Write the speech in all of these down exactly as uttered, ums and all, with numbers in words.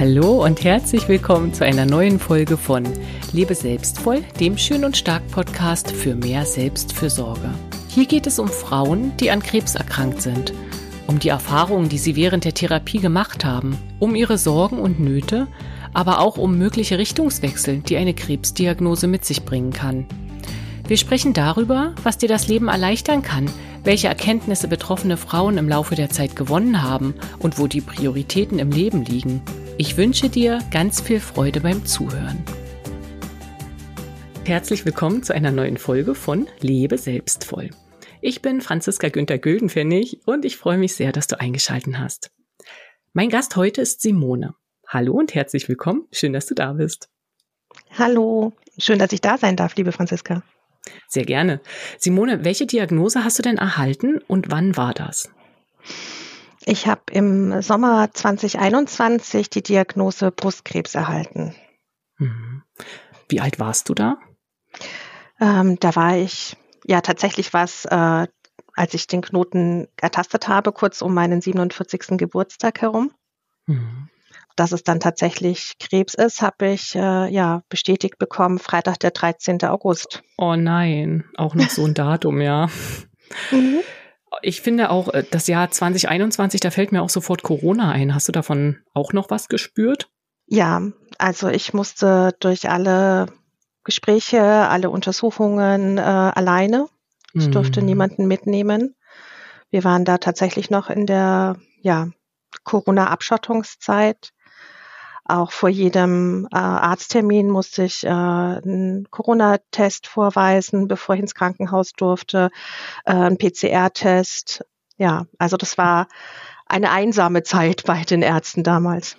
Hallo und herzlich willkommen zu einer neuen Folge von Lebe selbstvoll, dem Schön und Stark Podcast für mehr Selbstfürsorge. Hier geht es um Frauen, die an Krebs erkrankt sind, um die Erfahrungen, die sie während der Therapie gemacht haben, um ihre Sorgen und Nöte, aber auch um mögliche Richtungswechsel, die eine Krebsdiagnose mit sich bringen kann. Wir sprechen darüber, was dir das Leben erleichtern kann, welche Erkenntnisse betroffene Frauen im Laufe der Zeit gewonnen haben und wo die Prioritäten im Leben liegen. Ich wünsche dir ganz viel Freude beim Zuhören. Herzlich willkommen zu einer neuen Folge von Lebe selbstvoll. Ich bin Franziska Günther-Güldenpfennig und ich freue mich sehr, dass du eingeschaltet hast. Mein Gast heute ist Simone. Hallo und herzlich willkommen. Schön, dass du da bist. Hallo, schön, dass ich da sein darf, liebe Franziska. Sehr gerne. Simone, welche Diagnose hast du denn erhalten und wann war das? Ich habe im Sommer zwanzig einundzwanzig die Diagnose Brustkrebs erhalten. Wie alt warst du da? Ähm, da war ich, ja tatsächlich war es, äh, als ich den Knoten ertastet habe, kurz um meinen siebenundvierzigsten Geburtstag herum. Mhm. Dass es dann tatsächlich Krebs ist, habe ich äh, ja bestätigt bekommen, Freitag, der dreizehnten August. Oh nein, auch noch so ein Datum, ja. Mhm. Ich finde auch, das Jahr zwanzig einundzwanzig, da fällt mir auch sofort Corona ein. Hast du davon auch noch was gespürt? Ja, also ich musste durch alle Gespräche, alle Untersuchungen äh, alleine. Ich mhm. durfte niemanden mitnehmen. Wir waren da tatsächlich noch in der ja, Corona-Abschottungszeit. Auch vor jedem äh, Arzttermin musste ich äh, einen Corona-Test vorweisen, bevor ich ins Krankenhaus durfte, äh, einen P C R-Test. Ja, also das war eine einsame Zeit bei den Ärzten damals.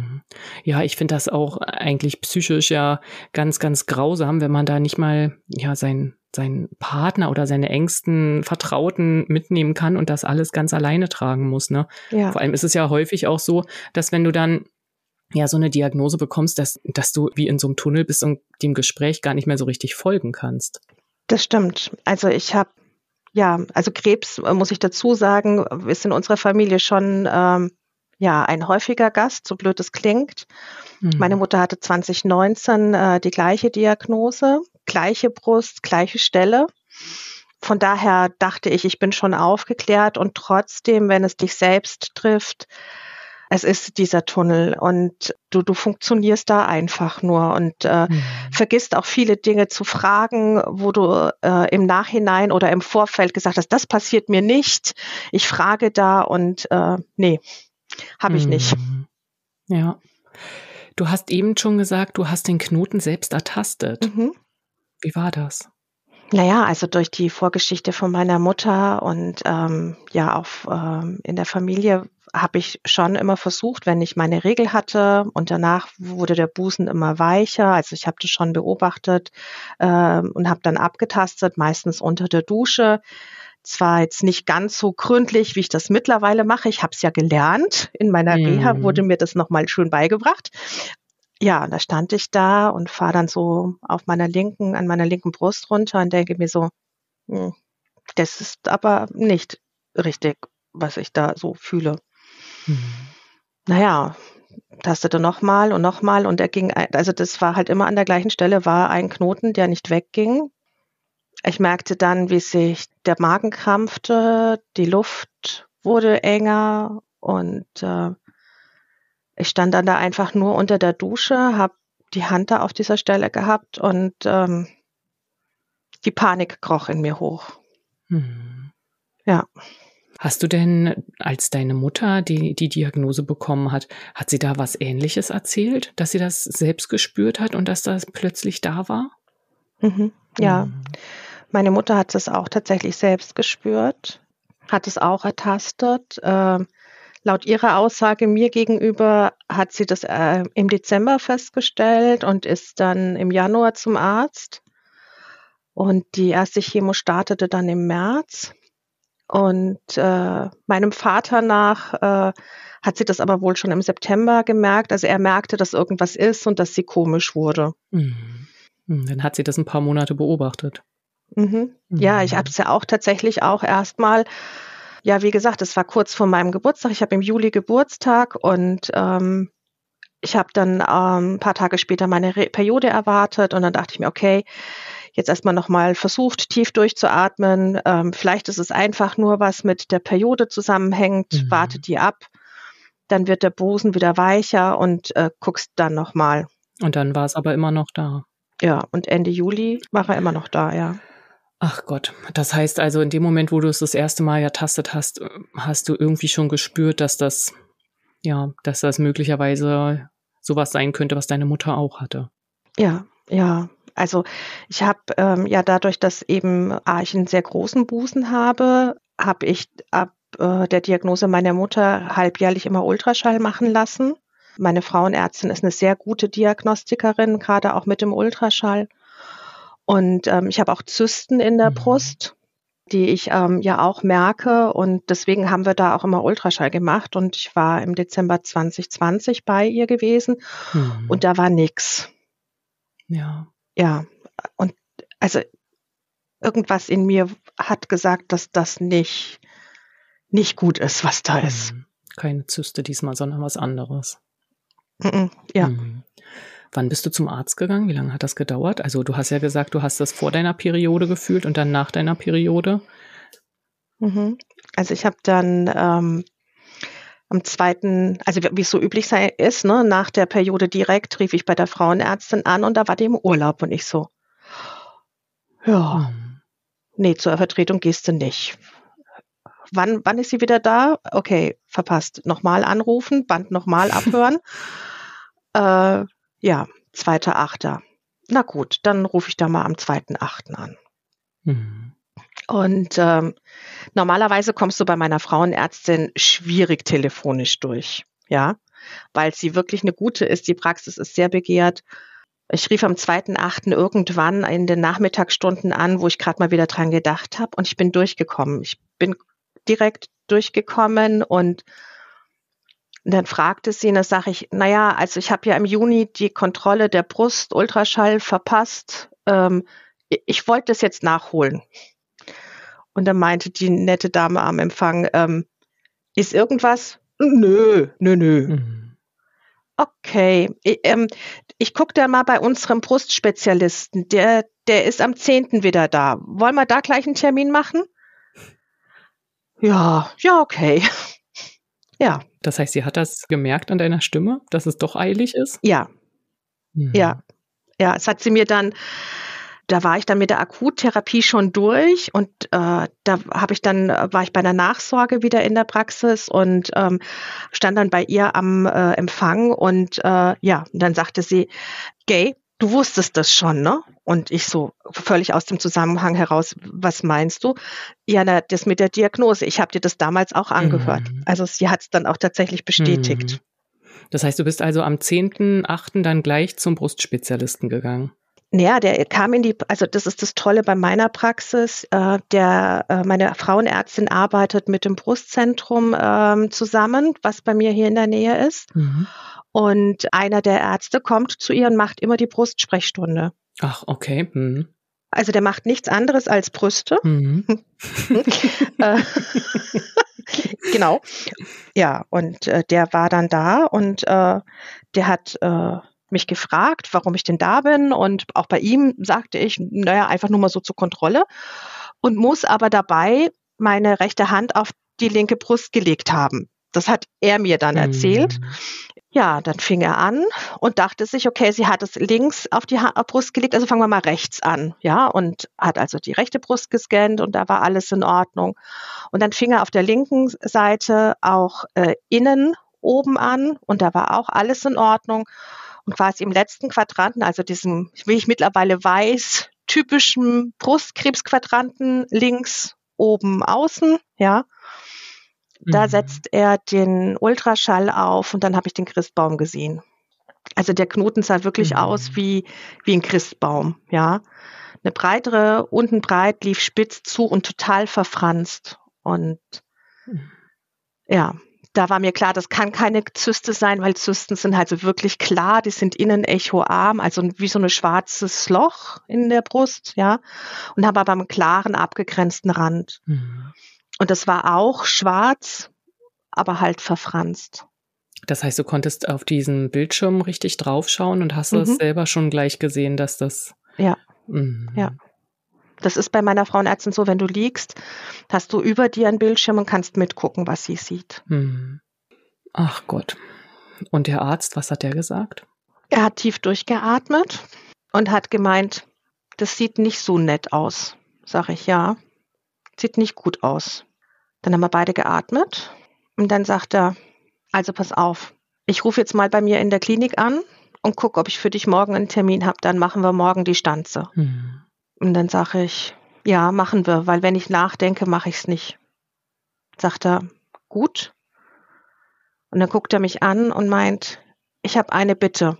Ja, ich finde das auch eigentlich psychisch ja ganz, ganz grausam, wenn man da nicht mal ja sein seinen Partner oder seine engsten Vertrauten mitnehmen kann und das alles ganz alleine tragen muss. Ne? Ja. Vor allem ist es ja häufig auch so, dass wenn du dann ja so eine Diagnose bekommst, dass, dass du wie in so einem Tunnel bist und dem Gespräch gar nicht mehr so richtig folgen kannst. Das stimmt. Also ich habe, ja, also Krebs, muss ich dazu sagen, ist in unserer Familie schon ähm, ja ein häufiger Gast, so blöd es klingt. Mhm. Meine Mutter hatte zwanzig neunzehn äh, die gleiche Diagnose, gleiche Brust, gleiche Stelle. Von daher dachte ich, ich bin schon aufgeklärt und trotzdem, wenn es dich selbst trifft, es ist dieser Tunnel und du, du funktionierst da einfach nur und äh, mhm. vergisst auch viele Dinge zu fragen, wo du äh, im Nachhinein oder im Vorfeld gesagt hast, das passiert mir nicht. Ich frage da und äh, nee, habe ich mhm. nicht. Ja. Du hast eben schon gesagt, du hast den Knoten selbst ertastet. Mhm. Wie war das? Naja, also durch die Vorgeschichte von meiner Mutter und ähm, ja auch ähm, in der Familie habe ich schon immer versucht, wenn ich meine Regel hatte und danach wurde der Busen immer weicher. Also ich habe das schon beobachtet ähm, und habe dann abgetastet, meistens unter der Dusche. Zwar jetzt nicht ganz so gründlich, wie ich das mittlerweile mache. Ich habe es ja gelernt. In meiner mm. Reha wurde mir das nochmal schön beigebracht. Ja, da stand ich da und fahre dann so auf meiner linken, an meiner linken Brust runter und denke mir so, das ist aber nicht richtig, was ich da so fühle. Hm. Naja, tastete nochmal und nochmal und er ging, also das war halt immer an der gleichen Stelle, war ein Knoten, der nicht wegging. Ich merkte dann, wie sich der Magen krampfte, die Luft wurde enger und äh, ich stand dann da einfach nur unter der Dusche, habe die Hand da auf dieser Stelle gehabt und ähm, die Panik kroch in mir hoch. Hm. Ja. Hast du denn, als deine Mutter die, die Diagnose bekommen hat, hat sie da was Ähnliches erzählt, dass sie das selbst gespürt hat und dass das plötzlich da war? Mhm. Ja, hm. Meine Mutter hat es auch tatsächlich selbst gespürt, hat es auch ertastet. Ähm, Laut ihrer Aussage mir gegenüber hat sie das äh, im Dezember festgestellt und ist dann im Januar zum Arzt. Und die erste Chemo startete dann im März. Und äh, meinem Vater nach äh, hat sie das aber wohl schon im September gemerkt. Also er merkte, dass irgendwas ist und dass sie komisch wurde. Mhm. Dann hat sie das ein paar Monate beobachtet. Mhm. Mhm. Ja, ich habe es ja auch tatsächlich auch erstmal Ja, wie gesagt, es war kurz vor meinem Geburtstag. Ich habe im Juli Geburtstag und ähm, ich habe dann ähm, ein paar Tage später meine Re- Periode erwartet und dann dachte ich mir, okay, jetzt erstmal nochmal versucht, tief durchzuatmen. Ähm, vielleicht ist es einfach nur, was mit der Periode zusammenhängt. Mhm. Warte die ab. Dann wird der Busen wieder weicher und äh, guckst dann nochmal. Und dann war es aber immer noch da. Ja, und Ende Juli war er immer noch da, ja. Ach Gott, das heißt also, in dem Moment, wo du es das erste Mal ertastet hast, hast du irgendwie schon gespürt, dass das, ja, dass das möglicherweise sowas sein könnte, was deine Mutter auch hatte. Ja, ja. Also ich habe ähm, ja dadurch, dass eben ah, ich einen sehr großen Busen habe, habe ich ab äh, der Diagnose meiner Mutter halbjährlich immer Ultraschall machen lassen. Meine Frauenärztin ist eine sehr gute Diagnostikerin, gerade auch mit dem Ultraschall. Und ähm, ich habe auch Zysten in der Mhm. Brust, die ich ähm, ja auch merke. Und deswegen haben wir da auch immer Ultraschall gemacht. Und ich war im Dezember zwanzig zwanzig bei ihr gewesen Mhm. und da war nix. Ja. Ja, und also irgendwas in mir hat gesagt, dass das nicht, nicht gut ist, was da ist. Mhm. Keine Zyste diesmal, sondern was anderes. Mhm, ja. Mhm. Wann bist du zum Arzt gegangen? Wie lange hat das gedauert? Also du hast ja gesagt, du hast das vor deiner Periode gefühlt und dann nach deiner Periode. Mhm. Also ich habe dann ähm, am zweiten, also wie wie es so üblich sei, ist, ne, nach der Periode direkt rief ich bei der Frauenärztin an und da war die im Urlaub und ich so, ja, Mhm. nee, zur Vertretung gehst du nicht. Wann, wann ist sie wieder da? Okay, verpasst. Nochmal anrufen, Band nochmal abhören. äh, ja, zweiter Achter. Na gut, dann rufe ich da mal am zweiten Achten an. Mhm. Und ähm, normalerweise kommst du bei meiner Frauenärztin schwierig telefonisch durch, ja, weil sie wirklich eine gute ist. Die Praxis ist sehr begehrt. Ich rief am zweiten Achten irgendwann in den Nachmittagsstunden an, wo ich gerade mal wieder dran gedacht habe und ich bin durchgekommen. Ich bin direkt durchgekommen und dann fragte sie, und dann sage ich, naja, also ich habe ja im Juni die Kontrolle der Brust, Ultraschall verpasst. Ähm, ich ich wollte das jetzt nachholen. Und dann meinte die nette Dame am Empfang, ähm, ist irgendwas? Nö, nö, nö. Mhm. Okay, ich, ähm, ich gucke da mal bei unserem Brustspezialisten. Der, der ist am zehnten wieder da. Wollen wir da gleich einen Termin machen? Ja, ja, okay. Ja, Das heißt, sie hat das gemerkt an deiner Stimme, dass es doch eilig ist? ja, Mhm. ja, ja. Es hat sie mir dann, da war ich dann mit der Akuttherapie schon durch und äh, da habe ich dann, äh, war ich bei der Nachsorge wieder in der Praxis und ähm, stand dann bei ihr am äh, Empfang und äh, ja, und dann sagte sie, Gay, du wusstest das schon, ne? Und ich so völlig aus dem Zusammenhang heraus, was meinst du? Ja, na, das mit der Diagnose, ich habe dir das damals auch angehört. Mhm. Also sie hat es dann auch tatsächlich bestätigt. Mhm. Das heißt, du bist also am zehnten achten dann gleich zum Brustspezialisten gegangen? Naja, der kam in die, also das ist das Tolle bei meiner Praxis, äh, der, äh, meine Frauenärztin arbeitet mit dem Brustzentrum ähm, zusammen, was bei mir hier in der Nähe ist. Mhm. Und einer der Ärzte kommt zu ihr und macht immer die Brustsprechstunde. Ach, okay. Mhm. Also der macht nichts anderes als Brüste. Mhm. Äh, genau. Ja, und äh, der war dann da und äh, der hat äh, mich gefragt, warum ich denn da bin. Und auch bei ihm sagte ich, naja, einfach nur mal so zur Kontrolle und muss aber dabei meine rechte Hand auf die linke Brust gelegt haben. Das hat er mir dann erzählt. Mhm. Ja, dann fing er an und dachte sich, okay, sie hat es links auf die ha- Brust gelegt, also fangen wir mal rechts an. Ja, und hat also die rechte Brust gescannt und da war alles in Ordnung. Und dann fing er auf der linken Seite auch äh, innen oben an und da war auch alles in Ordnung. Und quasi im letzten Quadranten, also diesem, wie ich mittlerweile weiß, typischen Brustkrebsquadranten links oben außen, ja, da Mhm. setzt er den Ultraschall auf und dann habe ich den Christbaum gesehen. Also der Knoten sah wirklich Mhm. aus wie, wie ein Christbaum, ja. Eine breitere, unten breit, lief spitz zu und total verfranst. Und Mhm. ja, da war mir klar, das kann keine Zyste sein, weil Zysten sind halt so wirklich klar, die sind innen echoarm, also wie so ein schwarzes Loch in der Brust, ja, und haben aber einen klaren, abgegrenzten Rand. Mhm. Und das war auch schwarz, aber halt verfranst. Das heißt, du konntest auf diesen Bildschirm richtig draufschauen und hast Mhm. das selber schon gleich gesehen, dass das... Ja, Mhm. ja. Das ist bei meiner Frauenärztin so, wenn du liegst, hast du über dir einen Bildschirm und kannst mitgucken, was sie sieht. Mhm. Ach Gott. Und der Arzt, was hat der gesagt? Er hat tief durchgeatmet und hat gemeint, das sieht nicht so nett aus. Sag ich, ja, sieht nicht gut aus. Dann haben wir beide geatmet und dann sagt er, also pass auf, ich rufe jetzt mal bei mir in der Klinik an und gucke, ob ich für dich morgen einen Termin habe, dann machen wir morgen die Stanze. Mhm. Und dann sage ich, ja, machen wir, weil wenn ich nachdenke, mache ich es nicht. Sagt er, gut. Und dann guckt er mich an und meint, ich habe eine Bitte.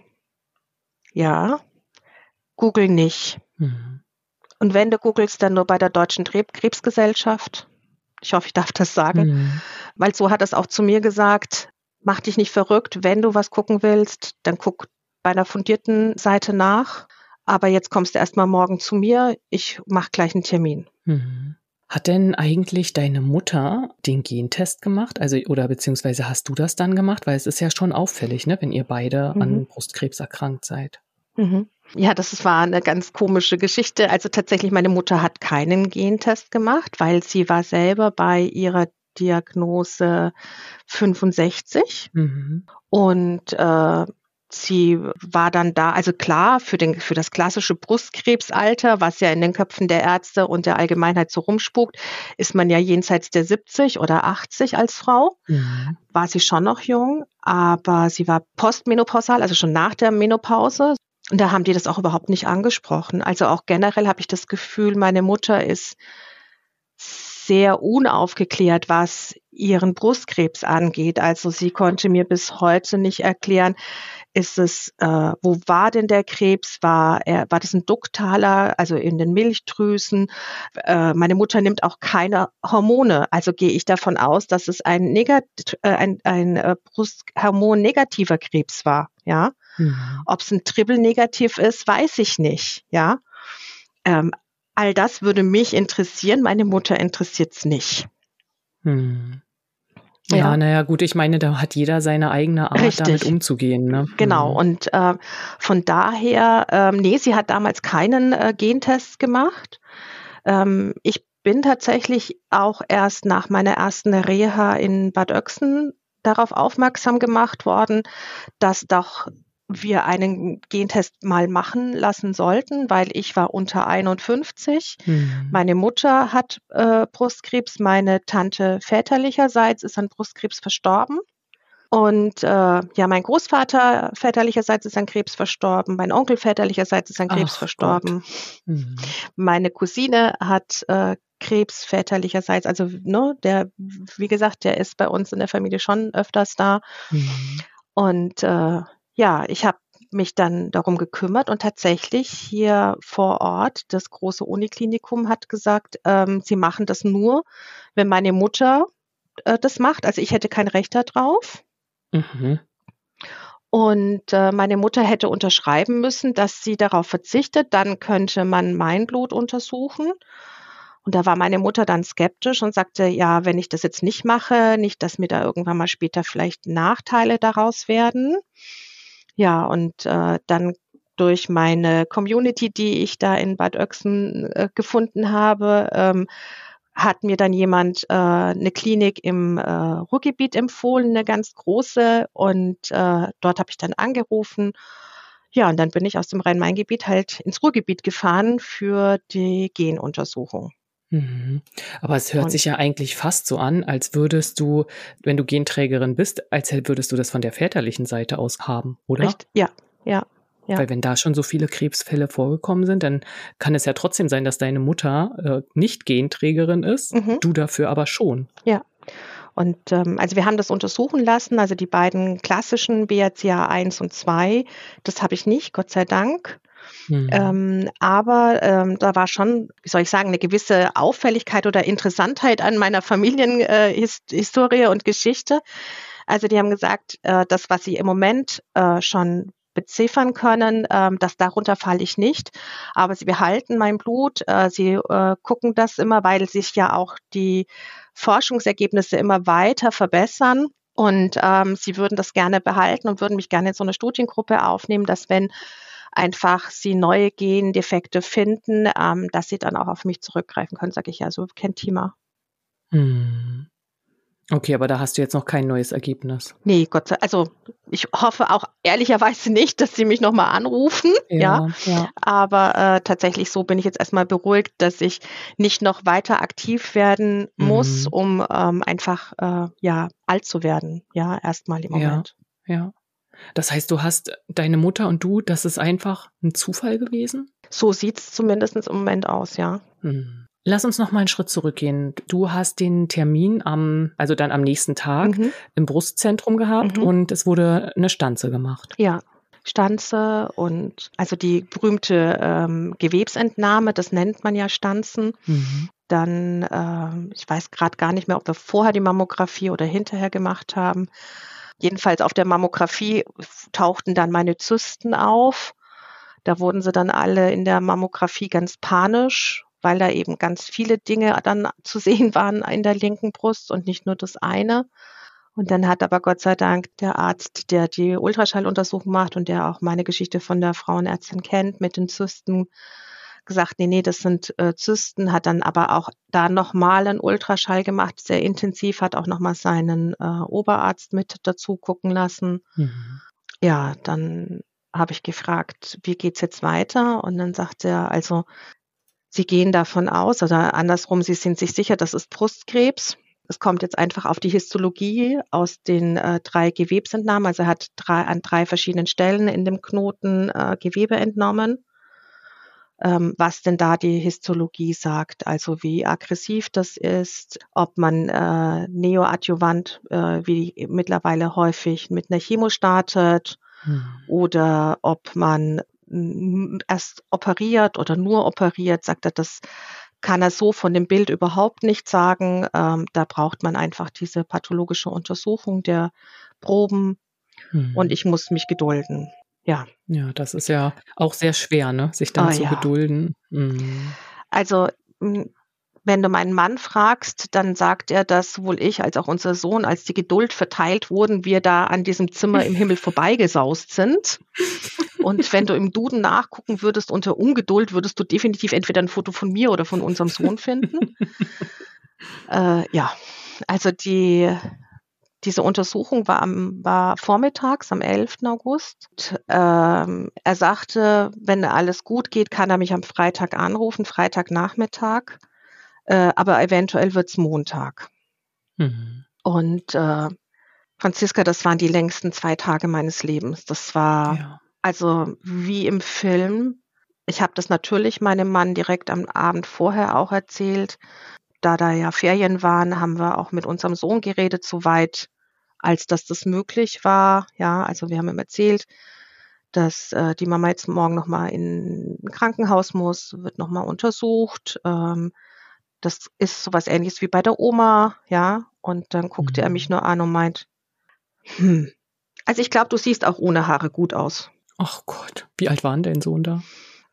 Ja, google nicht. Mhm. Und wenn du googelst, dann nur bei der Deutschen Krebsgesellschaft. Ich hoffe, ich darf das sagen. Mhm. Weil so hat er es auch zu mir gesagt, mach dich nicht verrückt. Wenn du was gucken willst, dann guck bei einer fundierten Seite nach. Aber jetzt kommst du erstmal morgen zu mir. Ich mache gleich einen Termin. Mhm. Hat denn eigentlich deine Mutter den Gentest gemacht? Also, oder beziehungsweise hast du das dann gemacht? Weil es ist ja schon auffällig, ne, wenn ihr beide Mhm. an Brustkrebs erkrankt seid. Mhm. Ja, das war eine ganz komische Geschichte. Also tatsächlich, meine Mutter hat keinen Gentest gemacht, weil sie war selber bei ihrer Diagnose fünfundsechzig. Mhm. Und äh, sie war dann da, also klar, für, den, für das klassische Brustkrebsalter, was ja in den Köpfen der Ärzte und der Allgemeinheit so rumspukt, ist man ja jenseits der siebzig oder achtzig als Frau. Mhm. War sie schon noch jung, aber sie war postmenopausal, also schon nach der Menopause. Und da haben die das auch überhaupt nicht angesprochen. Also auch generell habe ich das Gefühl, meine Mutter ist sehr unaufgeklärt, was ihren Brustkrebs angeht. Also sie konnte mir bis heute nicht erklären, ist es, äh, wo war denn der Krebs? War er, war das ein Duktaler, also in den Milchdrüsen? Äh, meine Mutter nimmt auch keine Hormone. Also gehe ich davon aus, dass es ein, Negat äh, ein, ein äh, Brusthormon-negativer Krebs war. Ja, Mhm. ob es ein Triple-negativ ist, weiß ich nicht. Ja, ähm, all das würde mich interessieren. Meine Mutter interessiert es nicht. Mhm. Ja, Ja. naja, gut, ich meine, da hat jeder seine eigene Art, Richtig. damit umzugehen, ne? Genau, Mhm. und äh, von daher, ähm, nee, sie hat damals keinen äh, Gentest gemacht. Ähm, ich bin tatsächlich auch erst nach meiner ersten Reha in Bad Oecksen darauf aufmerksam gemacht worden, dass doch wir einen Gentest mal machen lassen sollten, weil ich war unter einundfünfzig. Mhm. Meine Mutter hat äh, Brustkrebs, meine Tante väterlicherseits ist an Brustkrebs verstorben. Und äh, ja, mein Großvater väterlicherseits ist an Krebs verstorben, mein Onkel väterlicherseits ist an Krebs Ach verstorben. Gott. Mhm. Meine Cousine hat äh, Krebs väterlicherseits, also ne, der, wie gesagt, der ist bei uns in der Familie schon öfters da. Mhm. Und äh, ja, ich habe mich dann darum gekümmert und tatsächlich hier vor Ort, das große Uniklinikum hat gesagt, ähm, sie machen das nur, wenn meine Mutter äh, das macht. Also ich hätte kein Recht darauf. Mhm. Und äh, meine Mutter hätte unterschreiben müssen, dass sie darauf verzichtet. Dann könnte man mein Blut untersuchen. Und da war meine Mutter dann skeptisch und sagte, ja, wenn ich das jetzt nicht mache, nicht, dass mir da irgendwann mal später vielleicht Nachteile daraus werden. Ja, und äh, dann durch meine Community, die ich da in Bad Oecksen äh, gefunden habe, ähm, hat mir dann jemand äh, eine Klinik im äh, Ruhrgebiet empfohlen, eine ganz große. Und äh, dort habe ich dann angerufen. Ja, und dann bin ich aus dem Rhein-Main-Gebiet halt ins Ruhrgebiet gefahren für die Genuntersuchung. Mhm. Aber es hört Und sich ja eigentlich fast so an, als würdest du, wenn du Genträgerin bist, als würdest du das von der väterlichen Seite aus haben, oder? Echt, ja, ja, ja. Weil wenn da schon so viele Krebsfälle vorgekommen sind, dann kann es ja trotzdem sein, dass deine Mutter äh, nicht Genträgerin ist, Mhm. du dafür aber schon. Ja. Und ähm, also wir haben das untersuchen lassen, also die beiden klassischen B R C A eins und zwei, das habe ich nicht, Gott sei Dank. Mhm. Ähm, aber ähm, da war schon, wie soll ich sagen, eine gewisse Auffälligkeit oder Interessantheit an meiner Familienhistorie äh, und Geschichte. Also die haben gesagt, äh, das, was sie im Moment äh, schon beziffern können, ähm, dass darunter falle ich nicht. Aber sie behalten mein Blut, äh, sie äh, gucken das immer, weil sich ja auch die Forschungsergebnisse immer weiter verbessern. Und ähm, sie würden das gerne behalten und würden mich gerne in so eine Studiengruppe aufnehmen, dass wenn einfach sie neue Gendefekte finden, ähm, dass sie dann auch auf mich zurückgreifen können, sage ich ja, so kein Thema. Mhm. Okay, aber da hast du jetzt noch kein neues Ergebnis. Nee, Gott sei also ich hoffe auch ehrlicherweise nicht, dass sie mich noch mal anrufen, ja. Ja, ja. Aber äh, tatsächlich so bin ich jetzt erst mal beruhigt, dass ich nicht noch weiter aktiv werden muss, Mhm. um ähm, einfach äh, ja, alt zu werden, ja, erst mal im Ja, Moment. ja. Das heißt, du hast deine Mutter und du, das ist einfach 'n Zufall gewesen? So sieht's zumindest im Moment aus, ja. Mhm. Lass uns noch mal 'n Schritt zurückgehen. Du hast den Termin am also dann am nächsten Tag Mhm. im Brustzentrum gehabt Mhm. und es wurde 'ne Stanze gemacht. Ja, Stanze und also die berühmte ähm, Gewebsentnahme, das nennt man ja Stanzen. Mhm. Dann, ähm, ich weiß grad gar nicht mehr, ob wir vorher die Mammographie oder hinterher gemacht haben. Jedenfalls auf der Mammographie f tauchten dann meine Zysten auf. Da wurden sie dann alle in der Mammographie ganz panisch, weil da eben ganz viele Dinge dann zu sehen waren in der linken Brust und nicht nur das eine. Und dann hat aber Gott sei Dank der Arzt, der die Ultraschalluntersuchung macht und der auch meine Geschichte von der Frauenärztin kennt mit den Zysten, gesagt: „Ne, ne, das sind, äh, Zysten“, hat dann aber auch da noch mal 'n Ultraschall gemacht, sehr intensiv, hat auch noch mal seinen, äh, Oberarzt mit dazu gucken lassen. Mhm. Ja, dann habe ich gefragt: „Wie geht's jetzt weiter?“ Und dann sagt er: „Also, Sie gehen davon aus oder andersrum, Sie sind sich sicher, das ist Brustkrebs. Es kommt jetzt einfach auf die Histologie aus den, äh, drei Gewebsentnahmen.“ Also, er hat drei an drei verschiedenen Stellen in dem Knoten, äh, Gewebe entnommen. Ähm, was denn da die Histologie sagt, also wie aggressiv das ist, ob man, äh, neoadjuvant, äh, wie mittlerweile häufig mit 'ner Chemo startet Mhm. oder ob man n erst operiert oder nur operiert, sagt er, das kann er so von dem Bild überhaupt nicht sagen. Ähm, da braucht man einfach diese pathologische Untersuchung der Proben und Mhm. ich muss mich gedulden. Ja. Ja, das ist ja auch sehr schwer, ne, sich dann Ah zu ja. gedulden. Mhm. Also, hm, wenn du meinen Mann fragst, dann sagt er, dass sowohl ich als auch unser Sohn, als die Geduld verteilt wurden, wir da an diesem Zimmer im Himmel vorbeigesaust sind. Und wenn du im Duden nachgucken würdest unter Ungeduld, würdest du definitiv entweder 'n Foto von mir oder von unserem Sohn finden. Äh, ja, also die diese Untersuchung war am war vormittags am elften August. Und, ähm, er sagte, wenn alles gut geht, kann er mich am Freitag anrufen, Freitagnachmittag, äh, aber eventuell wird's Montag. Mhm. Und, äh, Franziska, das waren die längsten zwei Tage meines Lebens. Das war Ja. also wie im Film. Ich habe das natürlich meinem Mann direkt am Abend vorher auch erzählt. Da da ja Ferien waren, haben wir auch mit unserem Sohn geredet, soweit als dass das möglich war. Ja, also wir haben ihm erzählt, dass, äh, die Mama jetzt morgen noch mal in 'n Krankenhaus muss, wird noch mal untersucht. Ähm, das ist so was Ähnliches wie bei der Oma, ja? Und dann guckte er mich Mhm. nur an und meint: „Hm, also ich glaube, du siehst auch ohne Haare gut aus.“ Ach Gott, wie alt war 'n dein Sohn da?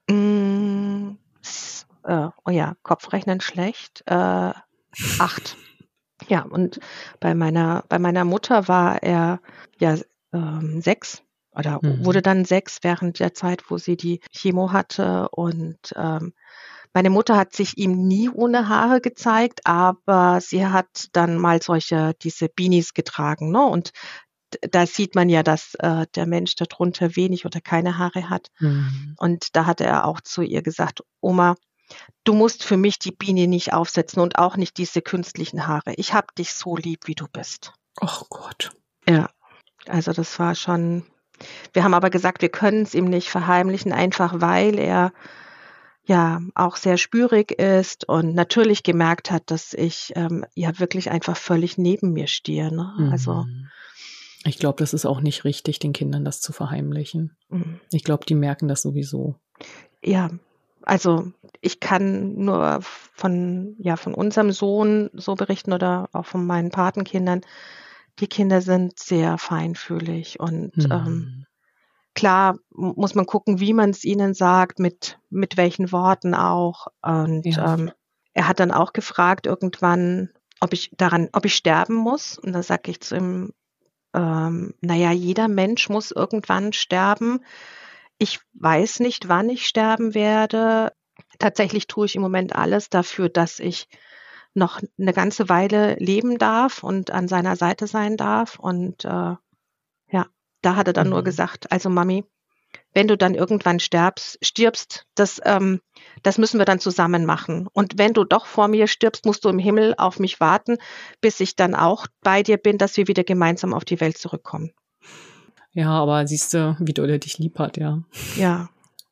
Hm, s äh, oh ja, Kopfrechnen schlecht, äh, acht. Ja, und bei meiner bei meiner Mutter war er, ja, ähm, sechs oder wurde Mhm. dann sechs während der Zeit, wo sie die Chemo hatte. Und, ähm, meine Mutter hat sich ihm nie ohne Haare gezeigt, aber sie hat dann mal solche diese Beanies getragen, ne? Und d da sieht man ja, dass, äh, der Mensch da drunter wenig oder keine Haare hat. Mhm. Und da hat er auch zu ihr gesagt: „Oma, du musst für mich die Beanie nicht aufsetzen und auch nicht diese künstlichen Haare. Ich habe dich so lieb, wie du bist.“ Ach Gott. Ja, also das war schon wir haben aber gesagt, wir können's ihm nicht verheimlichen, einfach weil er ja auch sehr spürig ist und natürlich gemerkt hat, dass ich, ähm, ja wirklich einfach völlig neben mir stehe, ne? Also Mhm. Ich glaube, das ist auch nicht richtig, den Kindern das zu verheimlichen. Mhm. Ich glaube, die merken das sowieso. Ja, also ich kann nur von ja, von unserem Sohn so berichten oder auch von meinen Patenkindern. Die Kinder sind sehr feinfühlig und, ähm, Mhm. klar m muss man gucken, wie man's ihnen sagt, mit mit welchen Worten auch. Und, Ja. ähm, er hat dann auch gefragt irgendwann, ob ich daran ob ich sterben muss. Und dann sage ich zu ihm ähm, naja, jeder Mensch muss irgendwann sterben. Ich weiß nicht, wann ich sterben werde. Tatsächlich tue ich im Moment alles dafür, dass ich noch eine ganze Weile leben darf und an seiner Seite sein darf. Und äh, ja, da hat er dann nur Mhm. gesagt, also Mami, wenn du dann irgendwann stirbst, stirbst, das, ähm, das müssen wir dann zusammen machen. Und wenn du doch vor mir stirbst, musst du im Himmel auf mich warten, bis ich dann auch bei dir bin, dass wir wieder gemeinsam auf die Welt zurückkommen. Ja, aber siehst du, wie doll er dich lieb hat, ja. Ja,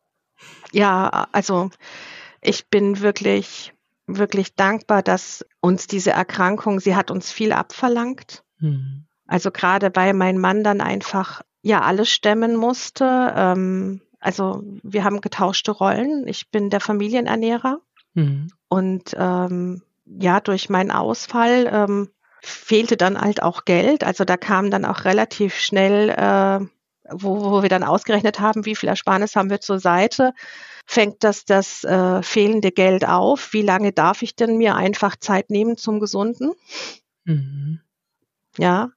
ja, also ich bin wirklich, wirklich dankbar, dass uns diese Erkrankung, sie hat uns viel abverlangt. Mhm. Also gerade weil mein Mann dann einfach ja alles stemmen musste. Ähm, also wir haben getauschte Rollen. Ich bin der Familienernährer Mhm. und ähm, ja, durch meinen Ausfall ähm, fehlte dann halt auch Geld. Also da kam dann auch relativ schnell, äh, wo, wo wir dann ausgerechnet haben, wie viel Ersparnis haben wir zur Seite, fängt das das äh, fehlende Geld auf. Wie lange darf ich denn mir einfach Zeit nehmen zum Gesunden? Mhm. Ja,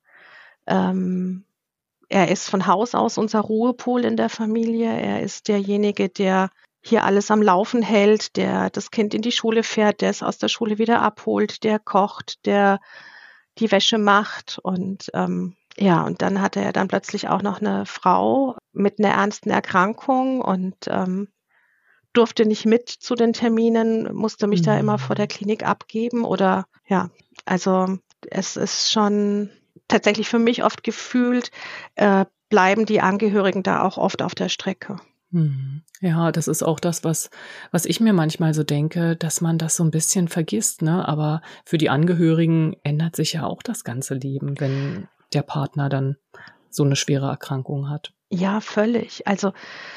ähm, er ist von Haus aus unser Ruhepol in der Familie. Er ist derjenige, der hier alles am Laufen hält, der das Kind in die Schule fährt, der es aus der Schule wieder abholt, der kocht, der die Wäsche macht. Und ähm, ja, und dann hatte er dann plötzlich auch noch eine Frau mit einer ernsten Erkrankung und ähm, durfte nicht mit zu den Terminen, musste mich da immer vor der Mhm. Klinik abgeben oder ja, also es ist schon tatsächlich für mich oft gefühlt, äh, bleiben die Angehörigen da auch oft auf der Strecke. Mhm. Ja, das ist auch das, was was ich mir manchmal so denke, dass man das so ein bisschen vergisst, ne? Aber für die Angehörigen ändert sich ja auch das ganze Leben, wenn der Partner dann so eine schwere Erkrankung hat. Ja, völlig. Also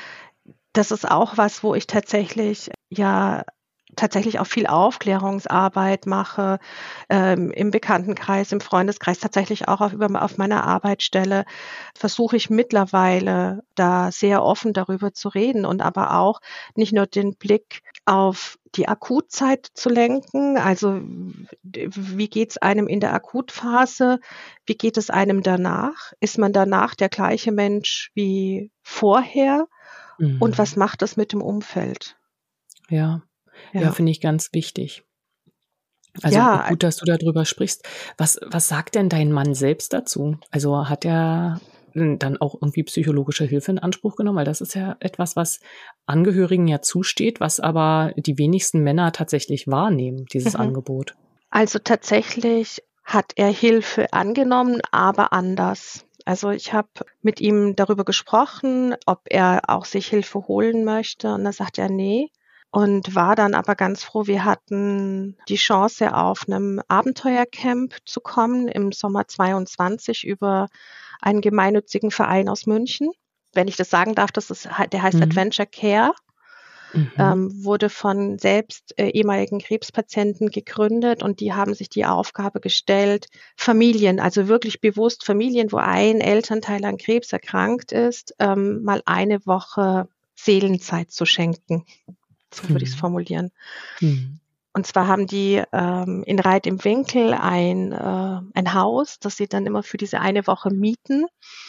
das ist auch was, wo ich tatsächlich ja tatsächlich auch viel Aufklärungsarbeit mache, ähm, im Bekanntenkreis, im Freundeskreis, tatsächlich auch auf über auf meiner Arbeitsstelle versuche ich mittlerweile da sehr offen darüber zu reden und aber auch nicht nur den Blick auf die Akutzeit zu lenken, also w wie geht's einem in der Akutphase? Wie geht es einem danach? Ist man danach der gleiche Mensch wie vorher? Und was Mhm. macht das mit dem Umfeld? Ja. Ja, Ja. finde ich ganz wichtig. Also, Ja, gut, dass du da drüber sprichst. Was was sagt denn dein Mann selbst dazu? Also, hat er, hm, dann auch irgendwie psychologische Hilfe in Anspruch genommen? Weil das ist ja etwas, was Angehörigen ja zusteht, was aber die wenigsten Männer tatsächlich wahrnehmen, dieses mhm. Angebot. Also tatsächlich hat er Hilfe angenommen, aber anders. Also, ich habe mit ihm darüber gesprochen, ob er auch sich Hilfe holen möchte und da sagt er: „Ne", und war dann aber ganz froh. Wir hatten die Chance, auf 'nem Abenteuercamp zu kommen im Sommer zweiundzwanzig über einen gemeinnützigen Verein aus München. Wenn ich das sagen darf, das ist hei der heißt Mhm. Adventure Care. Mhm. Ähm, wurde von selbst, äh, ehemaligen Krebspatienten gegründet und die haben sich die Aufgabe gestellt, Familien, also wirklich bewusst Familien, wo ein Elternteil an Krebs erkrankt ist, ähm, mal eine Woche Seelenzeit zu schenken. So würde ich's Mhm. formulieren. Mhm. Und zwar haben die, ähm, in Reit im Winkl ein, äh ein Haus, das sie dann immer für diese eine Woche mieten.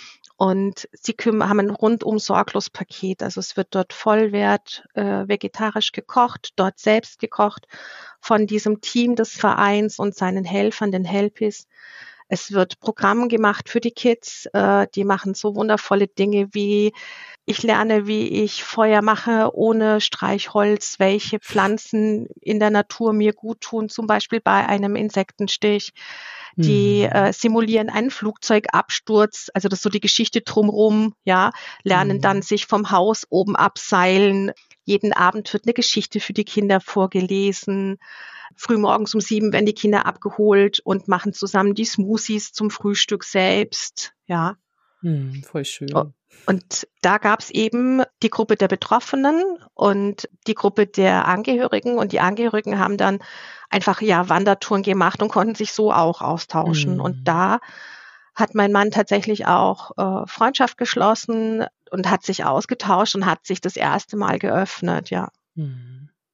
Und sie kümmer haben ein rundum sorglos Paket. Also, es wird dort vollwert, äh, vegetarisch gekocht, dort selbst gekocht von diesem Team des Vereins und seinen Helfern, den Helpis. Es wird Programm gemacht für die Kids. Äh, die machen so wundervolle Dinge wie ich lerne, wie ich Feuer mache ohne Streichholz, welche Pflanzen in der Natur mir guttun, zum Beispiel bei einem Insektenstich. Die, Mhm. äh, simulieren einen Flugzeugabsturz, also das ist so die Geschichte drumrum, ja, lernen dann Mhm. sich vom Haus oben abseilen. Jeden Abend wird 'ne Geschichte für die Kinder vorgelesen. Frühmorgens um sieben werden die Kinder abgeholt und machen zusammen die Smoothies zum Frühstück selbst, ja. Mhm. Voll O schön. und da gab's eben die Gruppe der Betroffenen und die Gruppe der Angehörigen und die Angehörigen haben dann einfach, ja, Wandertouren gemacht und konnten sich so auch austauschen. Und Mhm. da hat mein Mann tatsächlich auch, äh, Freundschaft geschlossen und hat sich ausgetauscht und hat sich das erste Mal geöffnet, ja. Mhm.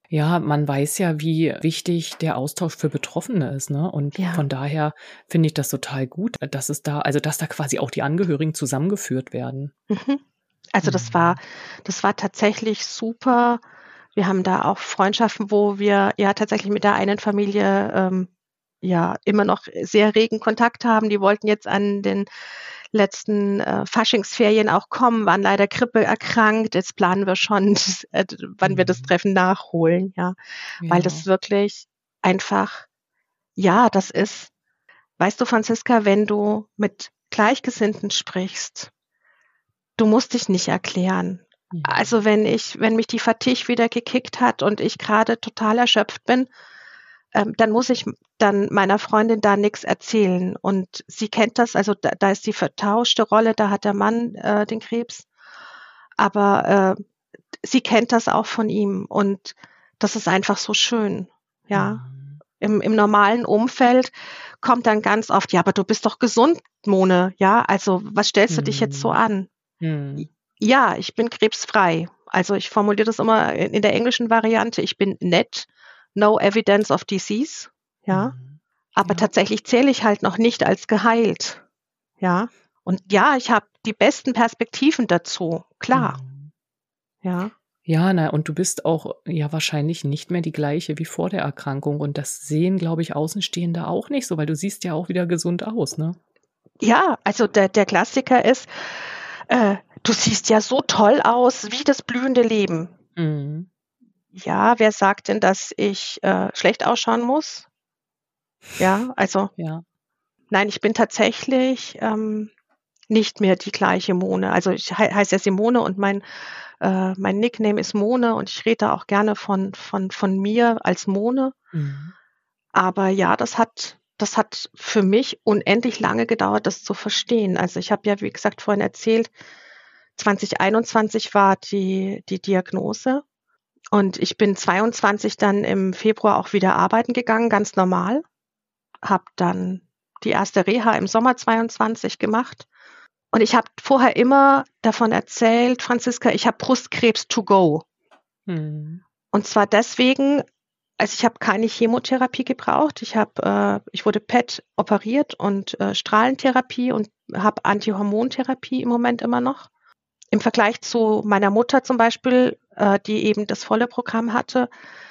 Ja, man weiß ja, wie wichtig der Austausch für Betroffene ist, ne? Und Ja. von daher finde ich das total gut, dass es da, also dass da quasi auch die Angehörigen zusammengeführt werden. Mhm. Also das war, das war tatsächlich super. Wir haben da auch Freundschaften, wo wir ja tatsächlich mit der einen Familie ähm, ja immer noch sehr regen Kontakt haben. Die wollten jetzt an den letzten äh, Faschingsferien auch kommen, waren leider Grippe erkrankt. Jetzt planen wir schon, äh, wann wir das Mhm. Treffen nachholen, ja, weil das Ja. wirklich einfach, ja, das ist, weißt du, Franziska, wenn du mit Gleichgesinnten sprichst, du musst dich nicht erklären. Mhm. Also wenn ich, wenn mich die Fatigue wieder gekickt hat und ich gerade total erschöpft bin, ähm, dann muss ich dann meiner Freundin da nichts erzählen. Und sie kennt das, also da, da ist die vertauschte Rolle, da hat der Mann äh, den Krebs, aber äh, sie kennt das auch von ihm und das ist einfach so schön, ja. Mhm. Im, im normalen Umfeld kommt dann ganz oft, ja, aber du bist doch gesund, Mone, ja, also was stellst du dich jetzt so an? Mhm. Ja, ich bin krebsfrei. Also ich formuliere das immer in in der englischen Variante. Ich bin nett, no evidence of disease, ja. Mhm. Aber Ja. tatsächlich zähle ich halt noch nicht als geheilt, ja. Und ja, ich habe die besten Perspektiven dazu, klar, Mhm. ja. Ja, na, und du bist auch ja wahrscheinlich nicht mehr die gleiche wie vor der Erkrankung. Und das sehen, glaube ich, Außenstehende auch nicht so, weil du siehst ja auch wieder gesund aus, ne? Ja, also der der Klassiker ist, äh: „Du siehst ja so toll aus wie das blühende Leben.“ Mhm. Ja, wer sagt denn, dass ich, äh, schlecht ausschauen muss? Ja, also Ja. nein, ich bin tatsächlich, ähm, nicht mehr die gleiche Mone. Also, ich hei heiße ja Simone und mein äh, mein Nickname ist Mone und ich rede da auch gerne von von von mir als Mone. Mhm. Aber ja, das hat das hat für mich unendlich lange gedauert, das zu verstehen. Also, ich habe ja, wie gesagt, vorhin erzählt, zwanzig einundzwanzig war die die Diagnose und ich bin zweiundzwanzig dann im Februar auch wieder arbeiten gegangen, ganz normal. Habe dann die erste Reha im Sommer zweiundzwanzig gemacht. Und ich habe vorher immer davon erzählt: „Franziska, ich habe Brustkrebs to go.“ Mhm. Und zwar deswegen, also, ich habe keine Chemotherapie gebraucht. Ich habe äh, ich wurde P E T operiert und, äh, Strahlentherapie und habe Antihormontherapie im Moment immer noch. Im Vergleich zu meiner Mutter zum Beispiel, äh, die eben das volle Programm hatte,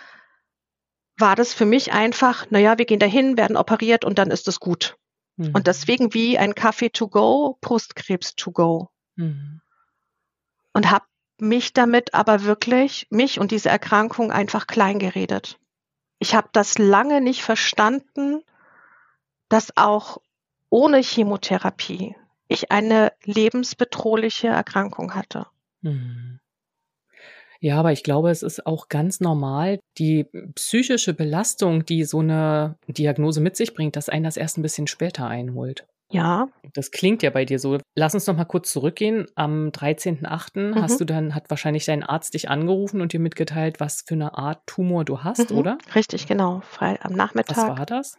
war das für mich einfach: „Na ja, wir gehen dahin, werden operiert und dann ist es gut.“ Und Mhm. deswegen wie ein Kaffee to go, Brustkrebs to go. Mhm. Und habe mich damit aber wirklich mich und diese Erkrankung einfach kleingeredet. Ich habe das lange nicht verstanden, dass auch ohne Chemotherapie ich eine lebensbedrohliche Erkrankung hatte. Mhm. Ja, aber ich glaube, es ist auch ganz normal, die psychische Belastung, die so 'ne Diagnose mit sich bringt, dass einen das erst 'n bisschen später einholt. Ja, Das klingt ja bei dir so. Lass uns noch mal kurz zurückgehen. Am dreizehnten achten mhm, hast du dann hat wahrscheinlich dein Arzt dich angerufen und dir mitgeteilt, was für 'ne Art Tumor du hast, mhm, oder? richtig, genau, frei am Was Nachmittag. war das?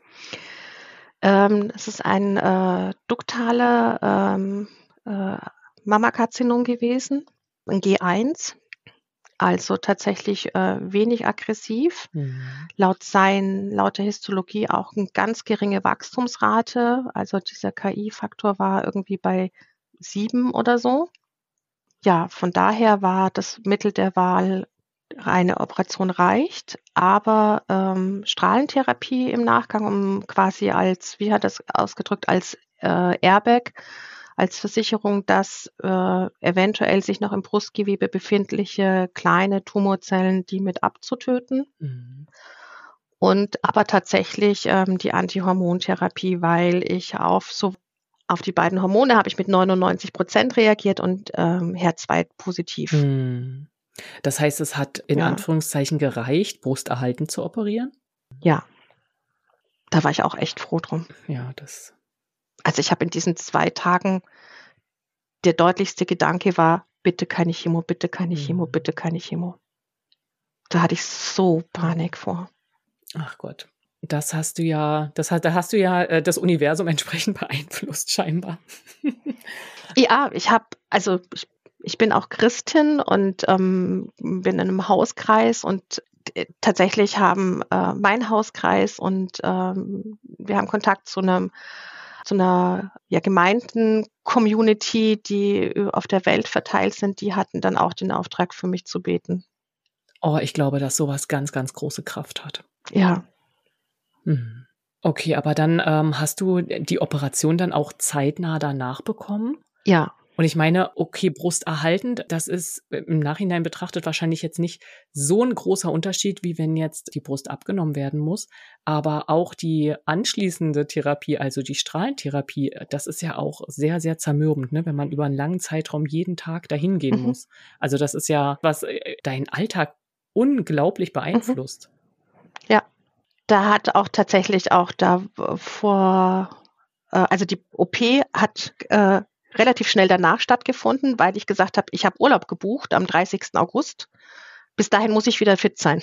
Ähm, es ist ein, äh, duktale, ähm, äh, Mammakarzinom gewesen, 'n G eins. Also tatsächlich, äh, wenig aggressiv. Mhm. Laut sein laut der Histologie auch 'n ganz geringe Wachstumsrate. Also, dieser K I-Faktor war irgendwie bei sieben oder so. Ja, von daher war das Mittel der Wahl, eine Operation reicht, aber, ähm, Strahlentherapie im Nachgang, um quasi als, wie hat er's ausgedrückt, als, äh, Airbag, als Versicherung, dass, äh, eventuell sich noch im Brustgewebe befindliche kleine Tumorzellen, die mit abzutöten. Mhm. Und aber tatsächlich, ähm, die Antihormontherapie, weil ich auf so auf die beiden Hormone habe ich mit neunundneunzig Prozent reagiert und, ähm, H E R zwei positiv. Mhm. Das heißt, es hat in Ja, Anführungszeichen gereicht, brusterhaltend zu operieren? ja, da war ich auch echt froh drum. Ja, das Also, ich habe in diesen zwei Tagen, der deutlichste Gedanke war: „Bitte keine Chemo, bitte keine Chemo, mhm. bitte keine Chemo.“ Da hatte ich so Panik vor. Ach Gott. Das hast du ja das hat da hast du ja, äh, das Universum entsprechend beeinflusst scheinbar. Ja, ich habe, also, ich ich bin auch Christin und, ähm, bin in 'nem Hauskreis und äh, tatsächlich haben äh, mein Hauskreis und ähm, wir haben Kontakt zu einem zu einer ja, Gemeinden-Community, die äh, auf der Welt verteilt sind, die hatten dann auch den Auftrag für mich zu beten. Oh, ich glaube, dass sowas ganz, ganz große Kraft hat. Ja. Mhm. Okay, aber dann ähm, hast du die Operation dann auch zeitnah danach bekommen? Ja. Und ich meine, okay, Brust erhaltend, das ist im Nachhinein betrachtet wahrscheinlich jetzt nicht so ein großer Unterschied, wie wenn jetzt die Brust abgenommen werden muss. Aber auch die anschließende Therapie, also die Strahlentherapie, das ist ja auch sehr, sehr zermürbend, ne, wenn man über einen langen Zeitraum jeden Tag dahin gehen Mhm. muss. Also das ist ja, was äh, deinen Alltag unglaublich beeinflusst. Ja. Da hat auch tatsächlich auch da äh, vor, äh, also die O P hat äh, relativ schnell danach stattgefunden, weil ich gesagt habe, ich habe Urlaub gebucht am dreißigsten August. Bis dahin muss ich wieder fit sein.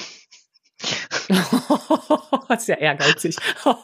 Sehr ehrgeizig.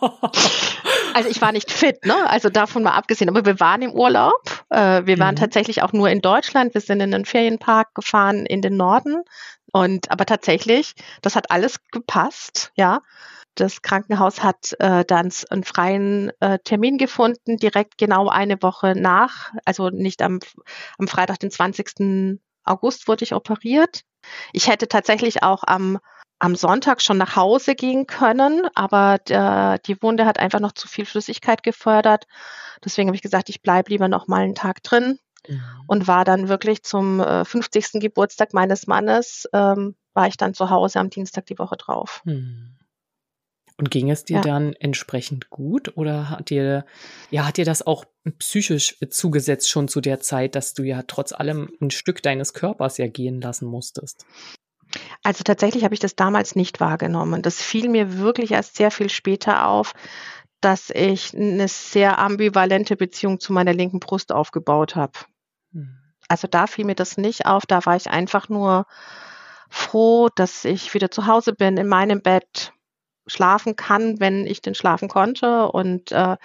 Also ich war nicht fit, ne? Also davon mal abgesehen. Aber wir waren im Urlaub. Äh, wir waren Mhm. tatsächlich auch nur in Deutschland. Wir sind in einen Ferienpark gefahren in den Norden. Und aber tatsächlich, das hat alles gepasst, ja. Das Krankenhaus hat äh, dann s- einen freien äh, Termin gefunden, direkt genau eine Woche nach, also nicht am, am Freitag, den zwanzigsten August wurde ich operiert. Ich hätte tatsächlich auch am, am Sonntag schon nach Hause gehen können, aber der, die Wunde hat einfach noch zu viel Flüssigkeit gefördert. Deswegen habe ich gesagt, ich bleibe lieber noch mal einen Tag drin Mhm. und war dann wirklich zum äh, fünfzigsten Geburtstag meines Mannes, ähm, war ich dann zu Hause am Dienstag die Woche drauf. Hm. Und ging es dir Ja. dann entsprechend gut oder hat dir, ja, hat dir das auch psychisch zugesetzt schon zu der Zeit, dass du ja trotz allem ein Stück deines Körpers ja gehen lassen musstest? Also tatsächlich habe ich das damals nicht wahrgenommen. Das fiel mir wirklich erst sehr viel später auf, dass ich eine sehr ambivalente Beziehung zu meiner linken Brust aufgebaut habe. Hm. Also da fiel mir das nicht auf. Da war ich einfach nur froh, dass ich wieder zu Hause bin, in meinem Bett schlafen kann, wenn ich denn schlafen konnte. Und äh,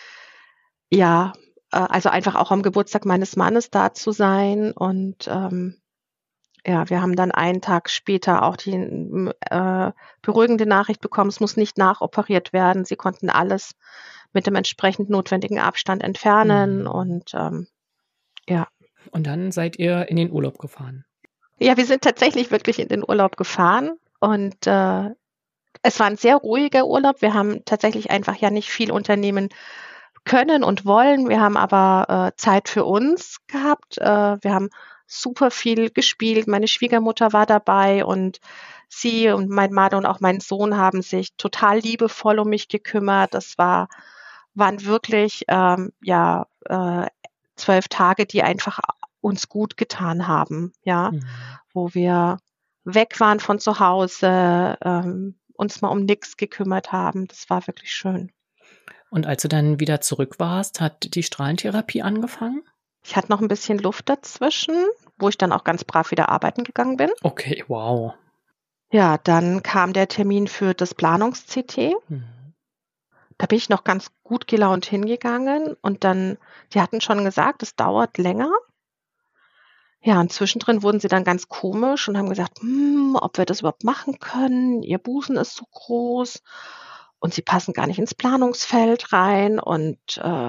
ja, äh, also einfach auch am Geburtstag meines Mannes da zu sein. Und ähm, ja, wir haben dann einen Tag später auch die m äh, beruhigende Nachricht bekommen, es muss nicht nachoperiert werden. Sie konnten alles mit dem entsprechend notwendigen Abstand entfernen Hm. und, ähm, ja. Und dann seid ihr in den Urlaub gefahren? Ja, wir sind tatsächlich wirklich in den Urlaub gefahren und, äh, es war 'n sehr ruhiger Urlaub. Wir haben tatsächlich einfach ja nicht viel unternehmen können und wollen. Wir haben aber, äh, Zeit für uns gehabt. Äh, wir haben super viel gespielt. Meine Schwiegermutter war dabei und sie und mein Mann und auch mein Sohn haben sich total liebevoll um mich gekümmert. Das war waren wirklich, ähm, ja, äh, zwölf Tage, die einfach uns gut getan haben, ja, Mhm. wo wir weg waren von zu Hause, ähm, uns mal um nix gekümmert haben. Das war wirklich schön. Und als du dann wieder zurück warst, hat die Strahlentherapie angefangen? Ich hatte noch 'n bisschen Luft dazwischen, wo ich dann auch ganz brav wieder arbeiten gegangen bin. Okay, wow. Ja, dann kam der Termin für das Planungs-C T. Mhm. Da bin ich noch ganz gut gelaunt hingegangen und dann die hatten schon gesagt, es dauert länger. Ja, und zwischendrin wurden sie dann ganz komisch und haben gesagt: „Hm, ob wir das überhaupt machen können. Ihr Busen ist so groß und Sie passen gar nicht ins Planungsfeld rein und, äh,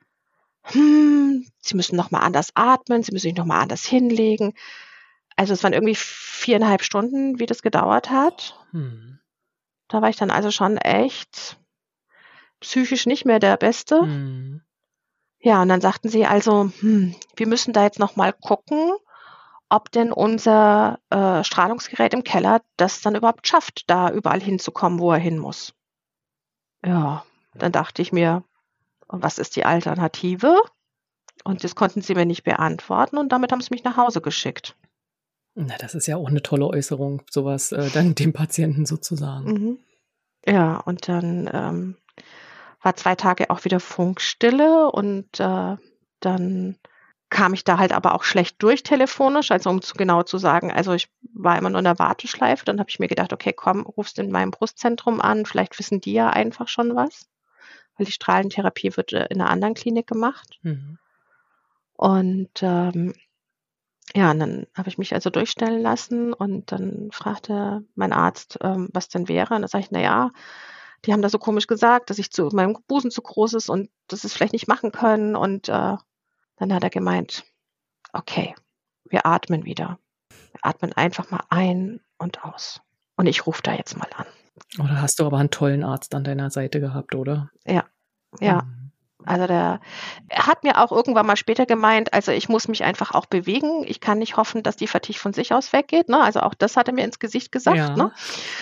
hm, Sie müssen noch mal anders atmen, Sie müssen sich noch mal anders hinlegen.“ Also, es waren irgendwie viereinhalb Stunden, wie das gedauert hat. Mhm. Da war ich dann also schon echt psychisch nicht mehr der Beste. Mhm. Ja, und dann sagten sie also: „Hm, wir müssen da jetzt noch mal gucken, ob denn unser, äh, Strahlungsgerät im Keller das dann überhaupt schafft, da überall hinzukommen, wo er hin muss.“ Ja, dann dachte ich mir: „Und was ist die Alternative?“ Und das konnten sie mir nicht beantworten und damit haben sie mich nach Hause geschickt. Na, das ist ja auch eine tolle Äußerung, sowas äh, dann dem Patienten so zu sagen. Mhm. Ja, und dann, ähm, war zwei Tage auch wieder Funkstille und, äh, dann kam ich da halt aber auch schlecht durch telefonisch, also, um zu genau zu sagen, also, ich war immer nur in der Warteschleife. Dann habe ich mir gedacht: „Okay, komm, rufst in meinem Brustzentrum an, vielleicht wissen die ja einfach schon was“, weil die Strahlentherapie wird, äh, in 'ner anderen Klinik gemacht. Mhm. Und, ähm, Ja, und dann habe ich mich also durchstellen lassen und dann fragte mein Arzt, ähm, was denn wäre. Und dann sage ich: „Na ja, die haben da so komisch gesagt, dass ich zu mein Busen zu groß ist und dass sie's vielleicht nicht machen können.“ Und, äh, dann hat er gemeint: „Okay, wir atmen wieder. Wir atmen einfach mal ein und aus. Und ich rufe da jetzt mal an.“ Oh, da hast du aber 'n tollen Arzt an deiner Seite gehabt, oder? Ja, ja. Mhm. Also, der er hat mir auch irgendwann mal später gemeint, also, ich muss mich einfach auch bewegen. Ich kann nicht hoffen, dass die Fatigue von sich aus weggeht, ne? Also, auch das hat er mir ins Gesicht gesagt, ne? Ja.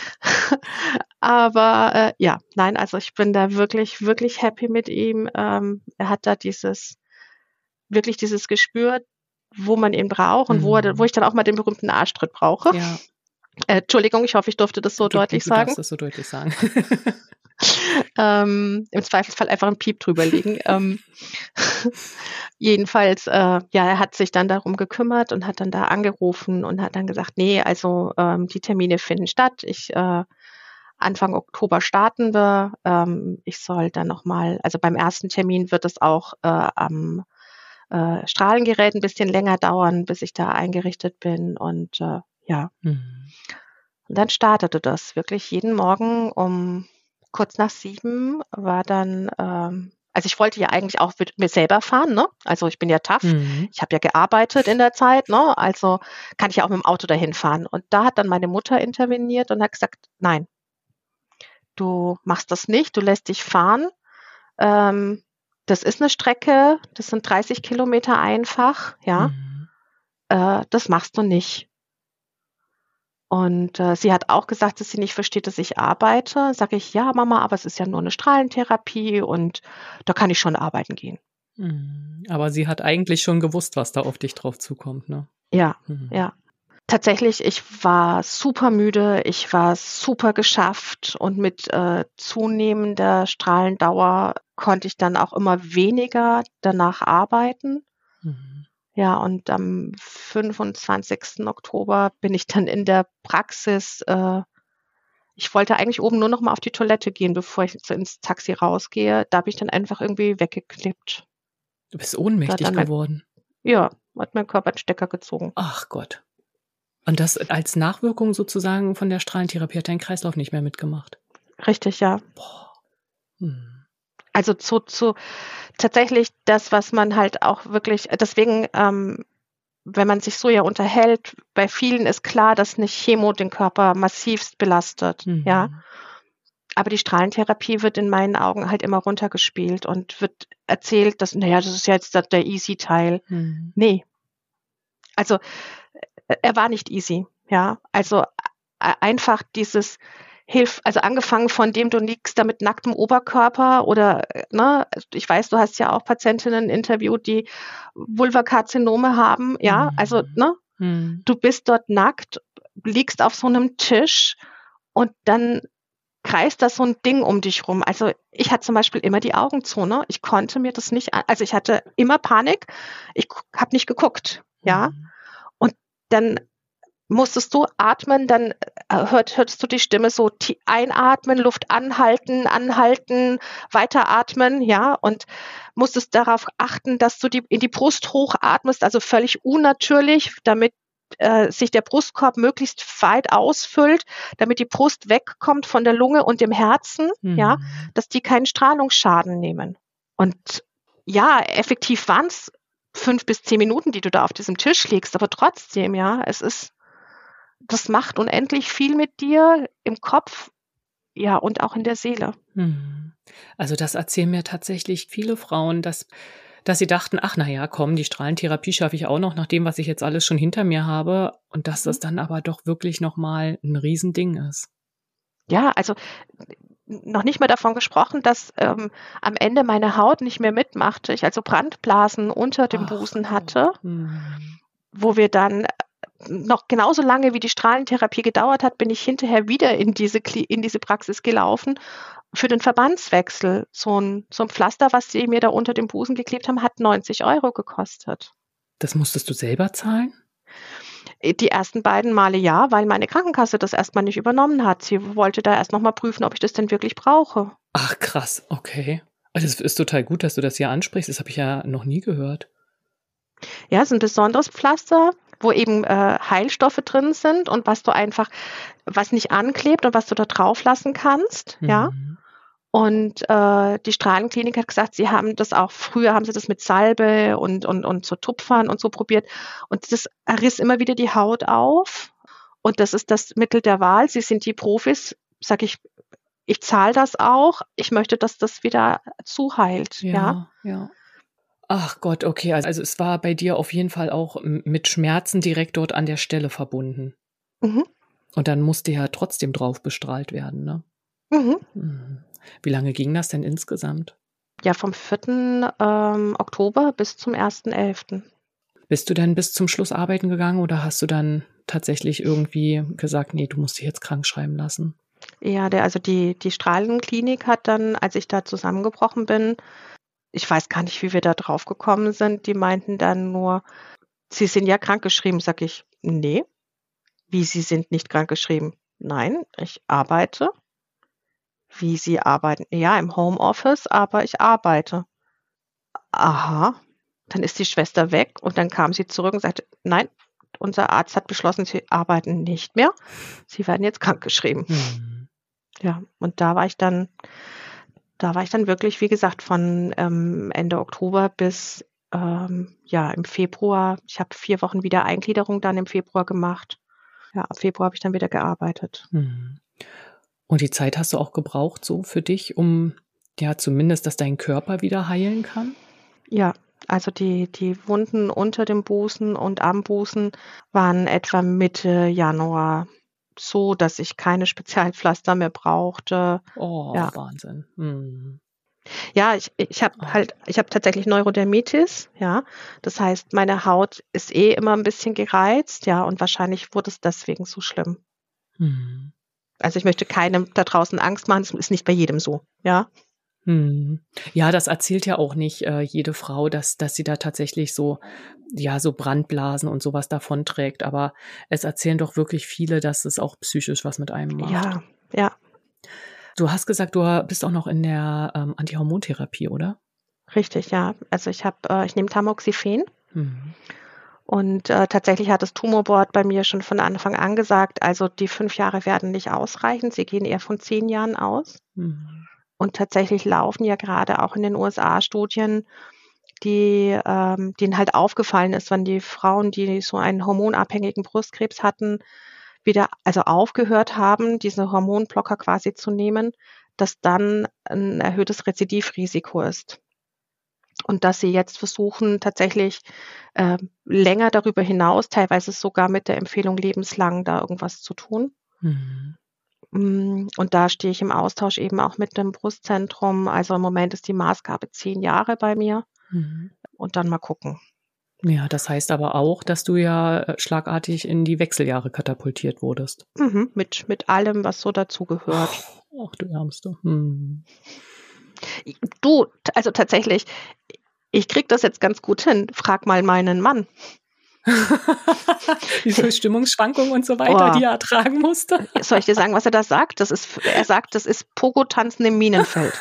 Aber, äh, ja, nein, also, ich bin da wirklich, wirklich happy mit ihm. Ähm, er hat da dieses wirklich dieses Gespür, wo man ihn braucht und wo er da wo Mhm. ich dann auch mal den berühmten Arschtritt brauche. Ja. Äh, Entschuldigung, ich hoffe, ich durfte das so Du deutlich du sagen. darfst das so deutlich sagen. Ähm, im Zweifelsfall einfach 'n Piep drüber legen. Ähm, jedenfalls, äh, ja, er hat sich dann darum gekümmert und hat dann da angerufen und hat dann gesagt: „Ne, also, ähm, die Termine finden statt. Ich äh, Anfang Oktober starten wir. Ähm, ich soll dann noch mal also, beim ersten Termin wird es auch, äh, am, äh, Strahlengerät 'n bisschen länger dauern, bis ich da eingerichtet bin.“ Und, äh, ja. Mhm. Und dann startete das wirklich jeden Morgen um kurz nach sieben war dann, ähm also, ich wollte ja eigentlich auch mit mir selber fahren, ne? Also, ich bin ja tough. Mhm. Ich habe ja gearbeitet in der Zeit, ne? Also, kann ich ja auch mit'm Auto dahin fahren. Und da hat dann meine Mutter interveniert und hat gesagt: „Nein, du machst das nicht, du lässt dich fahren. Ähm, das ist 'ne Strecke, das sind dreißig Kilometer einfach, ja? Mhm. Äh, das machst du nicht.“ Und, äh, sie hat auch gesagt, dass sie nicht versteht, dass ich arbeite. Sage ich: „Ja, Mama, aber es ist ja nur 'ne Strahlentherapie und da kann ich schon arbeiten gehen.“ Mhm. Aber sie hat eigentlich schon gewusst, was da auf dich drauf zukommt, ne? Ja, Mhm. ja. Tatsächlich, ich war supermüde, ich war super geschafft und mit, äh, zunehmender Strahlendauer konnte ich dann auch immer weniger danach arbeiten. Mhm. Ja, und am fünfundzwanzigsten Oktober bin ich dann in der Praxis äh, ich wollte eigentlich oben nur noch mal auf die Toilette gehen, bevor ich so ins Taxi rausgehe. Da bin ich dann einfach irgendwie weggeknickt. Du bist Da hat ohnmächtig dann mein geworden? ja, hat mein Körper 'n Stecker gezogen. Ach Gott. Und das als Nachwirkung sozusagen von der Strahlentherapie hat dein Kreislauf nicht mehr mitgemacht? Richtig, ja. Boah. Mhm. Also, zu zu tatsächlich das, was man halt auch wirklich deswegen, ähm, wenn man sich so ja unterhält, bei vielen ist klar, dass 'ne Chemo den Körper massivst belastet, ja? Mhm. Aber die Strahlentherapie wird in meinen Augen halt immer runtergespielt und wird erzählt, dass: „Na ja, das ist ja jetzt da der easy Teil.“ Mhm. Ne. Also, äh, er war nicht easy, ja? Also, ei einfach dieses hilf also, angefangen von dem, du liegst da mit nacktem Oberkörper oder, äh, ne? Ich weiß, du hast ja auch Patientinnen interviewt, die Vulvakarzinome haben, ja? Also, Mhm. ne? Mhm. Du bist dort nackt, liegst auf so 'nem Tisch und dann kreist da so 'n Ding um dich rum. Also, ich hatte zum Beispiel immer die Augen zu, ne? Ich konnte mir das nicht a also, ich hatte immer Panik. Ich k habe nicht geguckt, ja? Mhm. Und dann musstest du atmen, dann, äh, hört hörtest du die Stimme so tie einatmen, Luft anhalten, anhalten, weiteratmen, ja? Und musstest darauf achten, dass du die in die Brust hochatmest, also, völlig unnatürlich, damit, äh, sich der Brustkorb möglichst weit ausfüllt, damit die Brust wegkommt von der Lunge und dem Herzen, ja, Mhm. dass die keinen Strahlungsschaden nehmen. Und ja, effektiv waren's fünf bis zehn Minuten, die du da auf diesem Tisch liegst, aber trotzdem, ja, es ist das macht unendlich viel mit dir im Kopf, ja, und auch in der Seele. Mhm. Also, das erzählen mir tatsächlich viele Frauen, dass dass sie dachten: „Ach, na ja, komm, die Strahlentherapie schaffe ich auch noch nach dem, was ich jetzt alles schon hinter mir habe.“ Und dass das Mhm. dann aber doch wirklich noch mal 'n Riesending ist. Ja, also, n noch nicht mal davon gesprochen, dass, ähm, am Ende meine Haut nicht mehr mitmachte. Ich also Brandblasen unter dem Ach Busen Gott. hatte Mhm. wo wir dann, äh, noch genauso lange wie die Strahlentherapie gedauert hat, bin ich hinterher wieder in diese Kli in diese Praxis gelaufen für den Verbandswechsel. So 'n so 'n Pflaster, was sie mir da unter dem Busen geklebt haben, hat neunzig Euro gekostet. Das musstest du selber zahlen? Äh, die ersten beiden Male ja, weil meine Krankenkasse das erst mal nicht übernommen hat. Sie wollte da erst noch mal prüfen, ob ich das denn wirklich brauche. Ach krass, okay. Also, es ist total gut, dass du das hier ansprichst. Das habe ich ja noch nie gehört. Ja, ist 'n besonderes Pflaster. wo eben äh, Heilstoffe drin sind und was du einfach, was nicht anklebt und was du da drauf lassen kannst, Mhm. ja. Und äh, die Strahlenklinik hat gesagt, sie haben das auch, früher haben sie das mit Salbe und, und, und so Tupfern und so probiert. Und das riss immer wieder die Haut auf. Und das ist das Mittel der Wahl. Sie sind die Profis, sag ich, ich zahle das auch. Ich möchte, dass das wieder zuheilt. Ja, Ja, ja. Ach Gott, okay. Also, also es war bei dir auf jeden Fall auch m- mit Schmerzen direkt dort an der Stelle verbunden. Mhm. Und dann musste ja trotzdem drauf bestrahlt werden, ne? Mhm. Mhm. Wie lange ging das denn insgesamt? Ja, vom vierten Ähm, Oktober bis zum ersten elften Bist du dann bis zum Schluss arbeiten gegangen oder hast du dann tatsächlich irgendwie gesagt, nee, du musst dich jetzt krank schreiben lassen? Ja, der, also die, die Strahlenklinik hat dann, als ich da zusammengebrochen bin, ich weiß gar nicht, wie wir da drauf gekommen sind, die meinten dann nur, Sie sind ja krankgeschrieben. Sag ich, nee. Wie, Sie sind nicht krankgeschrieben? Nein, ich arbeite. Wie, Sie arbeiten? Ja, im Homeoffice, aber ich arbeite. Aha. Dann ist die Schwester weg und dann kam sie zurück und sagte, nein, unser Arzt hat beschlossen, Sie arbeiten nicht mehr. Sie werden jetzt krankgeschrieben. Hm. Ja, und da war ich dann, da war ich dann wirklich, wie gesagt, von ähm, Ende Oktober bis ähm, ja im Februar. Ich habe vier Wochen wieder Eingliederung dann im Februar gemacht. Ja, ab Februar habe ich dann wieder gearbeitet. Hm. Und die Zeit hast du auch gebraucht so für dich, um ja zumindest, dass dein Körper wieder heilen kann? Ja, also die, die Wunden unter dem Busen und am Busen waren etwa Mitte Januar so, dass ich keine Spezialpflaster mehr brauchte. Oh, Ja, Wahnsinn. Hm. ja, ich, ich habe Oh. halt, ich habe tatsächlich Neurodermitis, ja. Das heißt, meine Haut ist eh immer ein bisschen gereizt, ja, und wahrscheinlich wurde es deswegen so schlimm. Hm. Also ich möchte keinem da draußen Angst machen, es ist nicht bei jedem so, ja. Hm. Ja, das erzählt ja auch nicht äh, jede Frau, dass, dass sie da tatsächlich so, ja, so Brandblasen und sowas davonträgt. Aber es erzählen doch wirklich viele, dass es auch psychisch was mit einem macht. Ja, ja, Du hast gesagt, du bist auch noch in der ähm, Antihormontherapie, oder? richtig, ja. Also ich habe, äh, ich nehme Tamoxifen. Mhm. Und äh, tatsächlich hat das Tumorboard bei mir schon von Anfang an gesagt, also die fünf Jahre werden nicht ausreichen. Sie gehen eher von zehn Jahren aus. Mhm. Und tatsächlich laufen ja gerade auch in den U S A Studien, die ähm, denen halt aufgefallen ist, wenn die Frauen, die so einen hormonabhängigen Brustkrebs hatten, wieder, also aufgehört haben, diese Hormonblocker quasi zu nehmen, dass dann ein erhöhtes Rezidivrisiko ist. Und dass sie jetzt versuchen, tatsächlich äh, länger darüber hinaus, teilweise sogar mit der Empfehlung lebenslang da irgendwas zu tun. Mhm. Mm, Und da stehe ich im Austausch eben auch mit dem Brustzentrum. Also im Moment ist die Maßgabe zehn Jahre bei mir Mhm. und dann mal gucken. Ja, das heißt aber auch, dass du ja äh, schlagartig in die Wechseljahre katapultiert wurdest. Mhm, mit, mit allem, was so dazugehört. Ach, du Ärmste. Hm. Du, t- also tatsächlich, ich krieg das jetzt ganz gut hin. Frag mal meinen Mann. Wie viele Stimmungsschwankungen und so weiter, Oh, die er ertragen musste. soll ich dir sagen, was er da sagt? Das ist, er sagt, das ist Pogo-Tanzen im Minenfeld.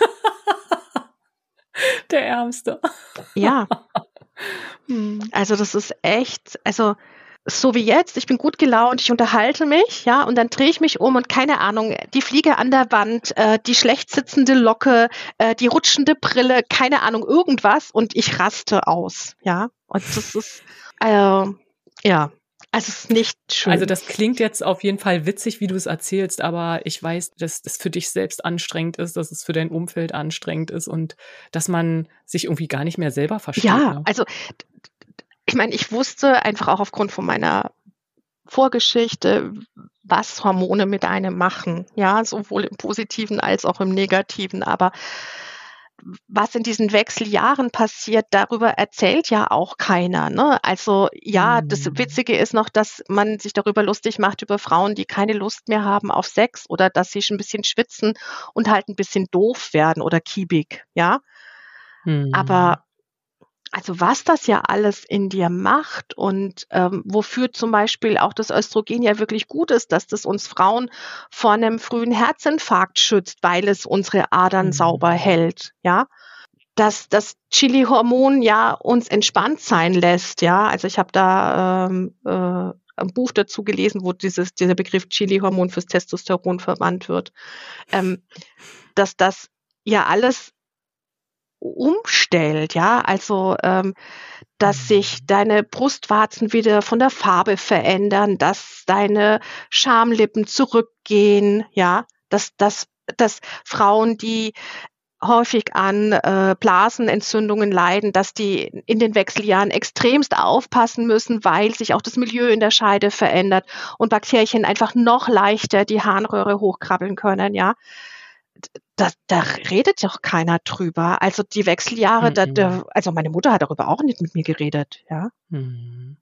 Der Ärmste. Ja, Hm. also das ist echt, also so wie jetzt, ich bin gut gelaunt, ich unterhalte mich, ja, und dann drehe ich mich um und keine Ahnung, die Fliege an der Wand, äh, die schlecht sitzende Locke, äh, die rutschende Brille, keine Ahnung, irgendwas und ich raste aus, ja. Und das ist, äh, ja, also es ist nicht schön. Also das klingt jetzt auf jeden Fall witzig, wie du es erzählst, aber ich weiß, dass das für dich selbst anstrengend ist, dass es für dein Umfeld anstrengend ist und dass man sich irgendwie gar nicht mehr selber versteht. Ja, Ne? also ich meine, ich wusste einfach auch aufgrund von meiner Vorgeschichte, was Hormone mit einem machen, ja, sowohl im Positiven als auch im Negativen. Aber was in diesen Wechseljahren passiert, darüber erzählt ja auch keiner. Ne? Also ja, das Hm. Witzige ist noch, dass man sich darüber lustig macht über Frauen, die keine Lust mehr haben auf Sex oder dass sie schon ein bisschen schwitzen und halt ein bisschen doof werden oder kiebig, ja. Hm. Aber also was das ja alles in dir macht und ähm, wofür zum Beispiel auch das Östrogen ja wirklich gut ist, dass das uns Frauen vor einem frühen Herzinfarkt schützt, weil es unsere Adern Hm. sauber hält, ja. dass das Chili-Hormon ja uns entspannt sein lässt, ja. Also ich habe da ähm, äh, ein Buch dazu gelesen, wo dieses, dieser Begriff Chili-Hormon fürs Testosteron verwandt wird, ähm, dass das ja alles umstellt, ja. Also ähm, dass sich deine Brustwarzen wieder von der Farbe verändern, dass deine Schamlippen zurückgehen, ja, dass, dass, dass Frauen, die häufig an äh, Blasenentzündungen leiden, dass die in den Wechseljahren extremst aufpassen müssen, weil sich auch das Milieu in der Scheide verändert und Bakterien einfach noch leichter die Harnröhre hochkrabbeln können, ja. Da, da redet doch keiner drüber. Also die Wechseljahre, da, da, also meine Mutter hat darüber auch nicht mit mir geredet, ja. Mhm.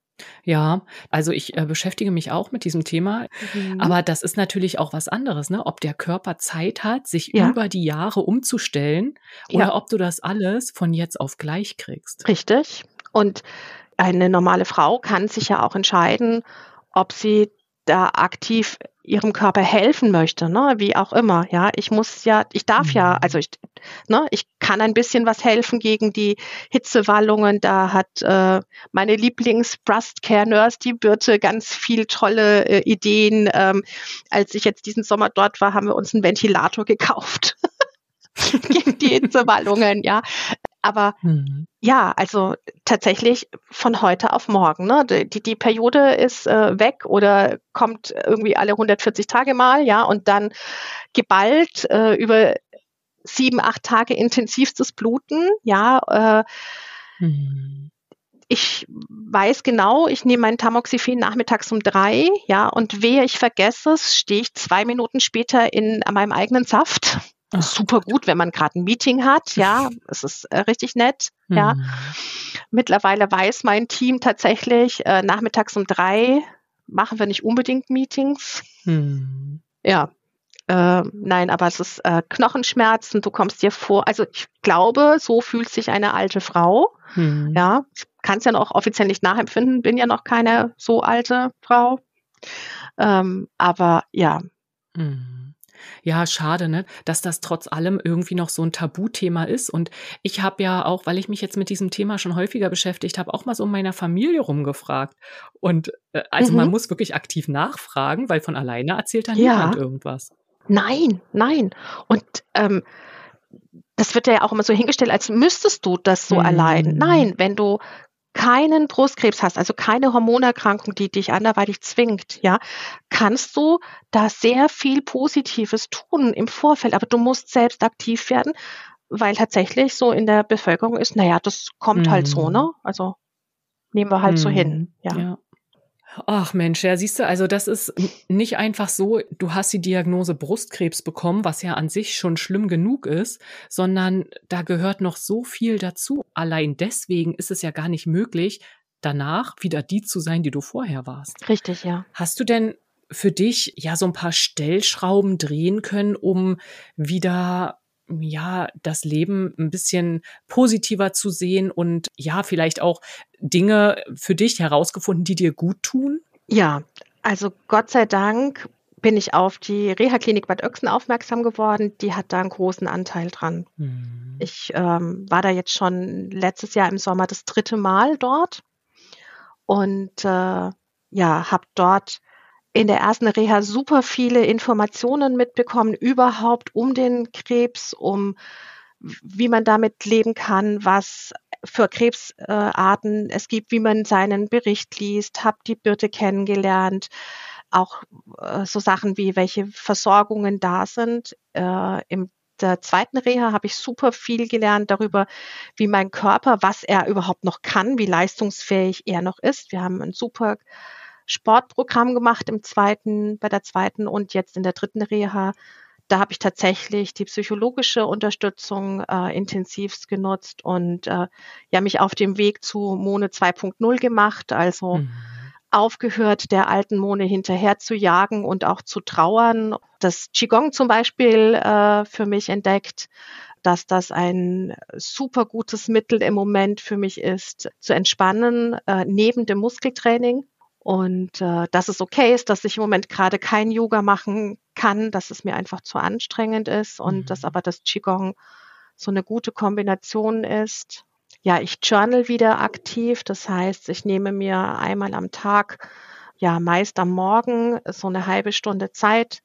Ja, also ich äh, beschäftige mich auch mit diesem Thema, Mhm. aber das ist natürlich auch was anderes, ne? Ob der Körper Zeit hat, sich Ja. über die Jahre umzustellen oder Ja. ob du das alles von jetzt auf gleich kriegst. Richtig. Und eine normale Frau kann sich ja auch entscheiden, ob sie da aktiv ihrem Körper helfen möchte, ne, wie auch immer, ja. Ich muss ja, ich darf ja, Mhm. also ich, ne, ich kann ein bisschen was helfen gegen die Hitzewallungen. Da hat äh, meine Lieblings-Breast-Care-Nurse, die Birte, ganz viel tolle äh, Ideen. Ähm, als ich jetzt diesen Sommer dort war, haben wir uns einen Ventilator gekauft gegen die Hitzewallungen, ja. Aber Mhm. ja, also tatsächlich von heute auf morgen, ne? Die, die, die Periode ist äh, weg oder kommt irgendwie alle hundertvierzig Tage mal, ja, und dann geballt äh, über sieben, acht Tage intensivstes Bluten, ja. Äh, Mhm. ich weiß genau, ich nehme mein Tamoxifen nachmittags um drei, ja, und wehe, ich vergesse es, stehe ich zwei Minuten später in an meinem eigenen Saft. Ach Super gut, wenn man gerade ein Meeting hat, ja, es ist äh, richtig nett, ja. Mhm. Mittlerweile weiß mein Team tatsächlich, äh, nachmittags um drei machen wir nicht unbedingt Meetings. Mhm. Ja, äh, nein, aber es ist äh, Knochenschmerzen, du kommst dir vor, also ich glaube, so fühlt sich eine alte Frau. Mhm. Ja, ich kann es ja noch offiziell nicht nachempfinden, bin ja noch keine so alte Frau. Ähm, aber ja. Mhm. Ja, schade, ne, dass das trotz allem irgendwie noch so ein Tabuthema ist. Und ich habe ja auch, weil ich mich jetzt mit diesem Thema schon häufiger beschäftigt habe, auch mal so in meiner Familie rumgefragt. Und äh, also man Mhm. muss wirklich aktiv nachfragen, weil von alleine erzählt da niemand Ja, irgendwas. nein, nein. Und ähm, das wird ja auch immer so hingestellt, als müsstest du das so allein. Mhm. Nein, wenn du keinen Brustkrebs hast, also keine Hormonerkrankung, die dich anderweitig zwingt, ja, kannst du da sehr viel Positives tun im Vorfeld. Aber du musst selbst aktiv werden, weil tatsächlich so in der Bevölkerung ist, naja, das kommt halt so, ne? Mhm. Also nehmen wir halt so hin, Mhm. ja. Ja. Ach Mensch, ja, siehst du, also das ist n- nicht einfach so, du hast die Diagnose Brustkrebs bekommen, was ja an sich schon schlimm genug ist, sondern da gehört noch so viel dazu. Allein deswegen ist es ja gar nicht möglich, danach wieder die zu sein, die du vorher warst. Richtig, ja. Hast du denn für dich ja so ein paar Stellschrauben drehen können, um wieder ja das Leben ein bisschen positiver zu sehen und ja vielleicht auch Dinge für dich herausgefunden, die dir gut tun? Ja, also Gott sei Dank bin ich auf die Reha-Klinik Bad Oecksen aufmerksam geworden. Die hat da einen großen Anteil dran. Mhm. Ich ähm, war da jetzt schon letztes Jahr im Sommer das dritte Mal dort und äh, ja, habe dort in der ersten Reha super viele Informationen mitbekommen, überhaupt um den Krebs, um wie man damit leben kann, was für Krebsarten es gibt, wie man seinen Bericht liest, habe die Birte kennengelernt, auch äh, so Sachen wie welche Versorgungen da sind. Äh, im der zweiten Reha habe ich super viel gelernt darüber, wie mein Körper, was er überhaupt noch kann, wie leistungsfähig er noch ist. Wir haben ein super Sportprogramm gemacht im zweiten, bei der zweiten und jetzt in der dritten Reha. Da habe ich tatsächlich die psychologische Unterstützung äh, intensivst genutzt und äh, ja mich auf dem Weg zu Mone zwei Punkt null gemacht, also Mhm. aufgehört, der alten Mone hinterher zu jagen und auch zu trauern. Das Qigong zum Beispiel äh, für mich entdeckt, dass das ein super gutes Mittel im Moment für mich ist, zu entspannen, äh, neben dem Muskeltraining. Und äh, dass es okay ist, dass ich im Moment gerade kein Yoga machen kann, dass es mir einfach zu anstrengend ist und dass Mhm. aber das Qigong so eine gute Kombination ist. Ja, ich journal wieder aktiv. Das heißt, ich nehme mir einmal am Tag, ja, meist am Morgen so eine halbe Stunde Zeit,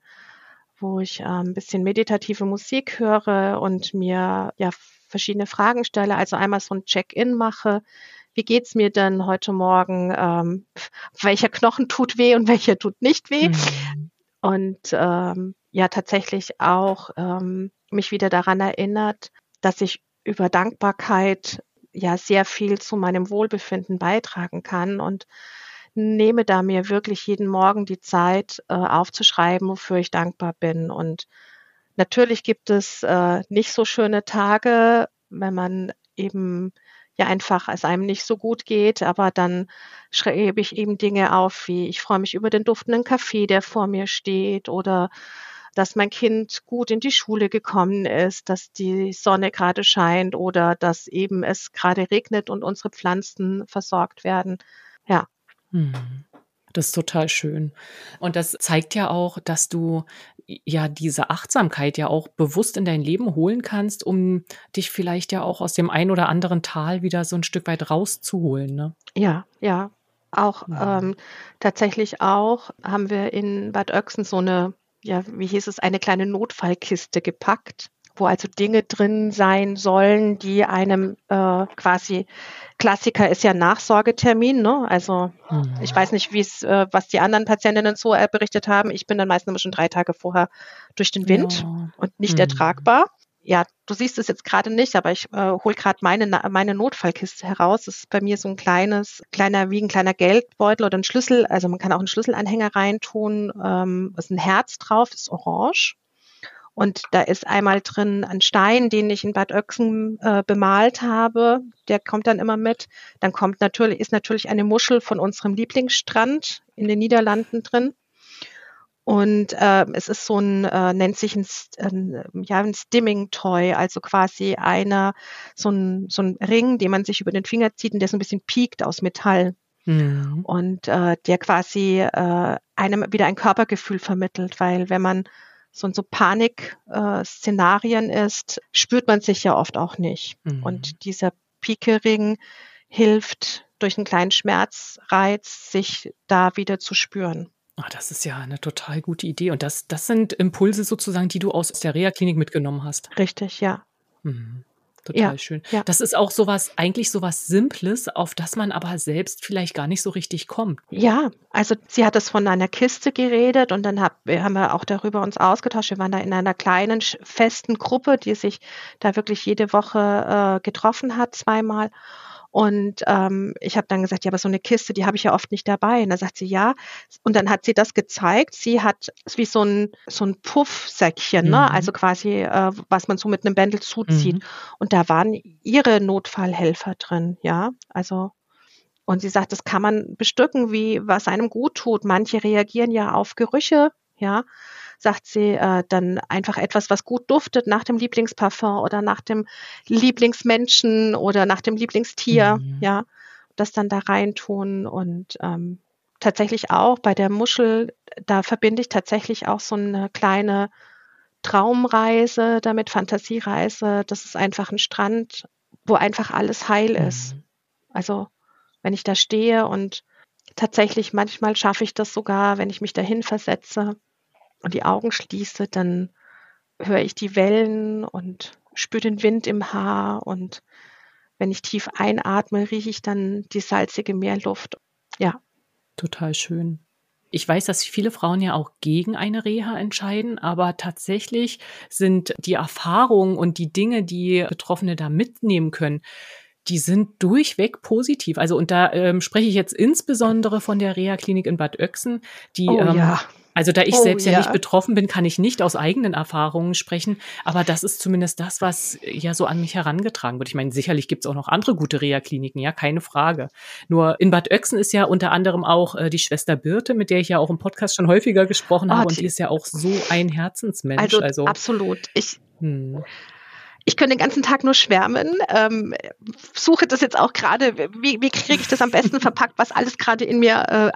wo ich äh, ein bisschen meditative Musik höre und mir ja verschiedene Fragen stelle. Also einmal so ein Check-in mache. Wie geht's mir denn heute Morgen? Ähm, welcher Knochen tut weh und welcher tut nicht weh? Mhm. Und ähm, ja, tatsächlich auch ähm, mich wieder daran erinnert, dass ich über Dankbarkeit ja sehr viel zu meinem Wohlbefinden beitragen kann und nehme da mir wirklich jeden Morgen die Zeit, äh, aufzuschreiben, wofür ich dankbar bin. Und natürlich gibt es äh, nicht so schöne Tage, wenn man eben ja einfach es einem nicht so gut geht, aber dann schreibe ich eben Dinge auf, wie ich freue mich über den duftenden Kaffee, der vor mir steht, oder dass mein Kind gut in die Schule gekommen ist, dass die Sonne gerade scheint oder dass eben es gerade regnet und unsere Pflanzen versorgt werden. Ja, Mhm. Das ist total schön. Und das zeigt ja auch, dass du ja diese Achtsamkeit ja auch bewusst in dein Leben holen kannst, um dich vielleicht ja auch aus dem ein oder anderen Tal wieder so ein Stück weit rauszuholen, ne? ja, ja. Auch Mhm. ähm, tatsächlich auch haben wir in Bad Oecksen so eine, ja, wie hieß es, eine kleine Notfallkiste gepackt, wo also Dinge drin sein sollen, die einem äh, quasi, Klassiker ist ja Nachsorgetermin, ne? Also ich Mhm. weiß nicht, wie es, äh, was die anderen Patientinnen so äh, berichtet haben. Ich bin dann meistens immer schon drei Tage vorher durch den Wind Ja. und nicht Mhm. ertragbar. Ja, du siehst es jetzt gerade nicht, aber ich äh, hole gerade meine Na meine Notfallkiste heraus. Das ist bei mir so ein kleines kleiner wie ein kleiner Geldbeutel oder ein Schlüssel. Also, man kann auch einen Schlüsselanhänger reintun. Ähm, ist ein Herz drauf, ist orange. Und da ist einmal drin ein Stein, den ich in Bad Oecksen äh, bemalt habe. Der kommt dann immer mit. Dann kommt natürlich ist natürlich eine Muschel von unserem Lieblingsstrand in den Niederlanden drin. Und, ähm, es ist so 'n äh, nennt sich 'n St 'n, ja, 'n Stimming-Toy, also quasi einer so 'n so 'n Ring, den man sich über den Finger zieht und der so 'n bisschen piekt aus Metall Mhm. und, äh, der quasi, äh, einem wieder ein Körpergefühl vermittelt, weil wenn man so in so Panik äh, Szenarien ist, spürt man sich ja oft auch nicht. Mhm. Und dieser Piekering hilft durch 'n kleinen Schmerzreiz, sich da wieder zu spüren. Ah, das ist ja eine total gute Idee. Und das das sind Impulse sozusagen, die du aus der Reha-Klinik mitgenommen hast? Richtig, ja. Mhm. Ja, Total schön. ja. Das ist auch so was eigentlich so was Simples, auf das man aber selbst vielleicht gar nicht so richtig kommt. Ja, also sie hat es von einer Kiste geredet und dann hab wir haben wir auch darüber uns ausgetauscht. Wir waren da in einer kleinen sch festen Gruppe, die sich da wirklich jede Woche, äh, getroffen hat, zweimal. Und, ähm, ich habe dann gesagt: „Ja, aber so eine Kiste, die habe ich ja oft nicht dabei.“ Und dann sagt sie: „Ja.“ Und dann hat sie das gezeigt. Sie hat ist wie so ein so ein Puffsäckchen, ne, Mhm. also quasi, äh, was man so mit einem Bändel zuzieht. Mhm. Und da waren ihre Notfallhelfer drin, ja, also und sie sagt, das kann man bestücken, wie was einem gut tut. Manche reagieren ja auf Gerüche, ja, sagt sie, äh, dann einfach etwas, was gut duftet nach dem Lieblingsparfum oder nach dem Lieblingsmenschen oder nach dem Lieblingstier, Mhm. ja, das dann da reintun und, ähm, tatsächlich auch bei der Muschel, da verbinde ich tatsächlich auch so 'ne kleine Traumreise damit, Fantasiereise. Das ist einfach 'n Strand, wo einfach alles heil ist. Mhm. Also, wenn ich da stehe und tatsächlich manchmal schaffe ich das sogar, wenn ich mich dahin versetze und die Augen schließe, dann höre ich die Wellen und spüre den Wind im Haar und wenn ich tief einatme, rieche ich dann die salzige Meerluft. Ja, Total schön. Ich weiß, dass sich viele Frauen ja auch gegen eine Reha entscheiden, aber tatsächlich sind die Erfahrungen und die Dinge, die Betroffene da mitnehmen können, die sind durchweg positiv. Also, und da, ähm, spreche ich jetzt insbesondere von der Reha-Klinik in Bad Oecksen, die, oh ähm ja, also, da ich oh selbst ja nicht ja. betroffen bin, kann ich nicht aus eigenen Erfahrungen sprechen, aber das ist zumindest das, was ja so an mich herangetragen wird. Ich meine, sicherlich gibt's auch noch andere gute Reha-Kliniken, ja, keine Frage. Nur in Bad Oecksen ist ja unter anderem auch, äh, die Schwester Birte, mit der ich ja auch im Podcast schon häufiger gesprochen Oh, habe und die die ist ja auch so ein Herzensmensch. also Also, absolut. Ich mhm, ich könnte den ganzen Tag nur schwärmen. Ähm, suche das jetzt auch gerade. wie wie kriege ich das am besten verpackt, was alles gerade in mir, äh,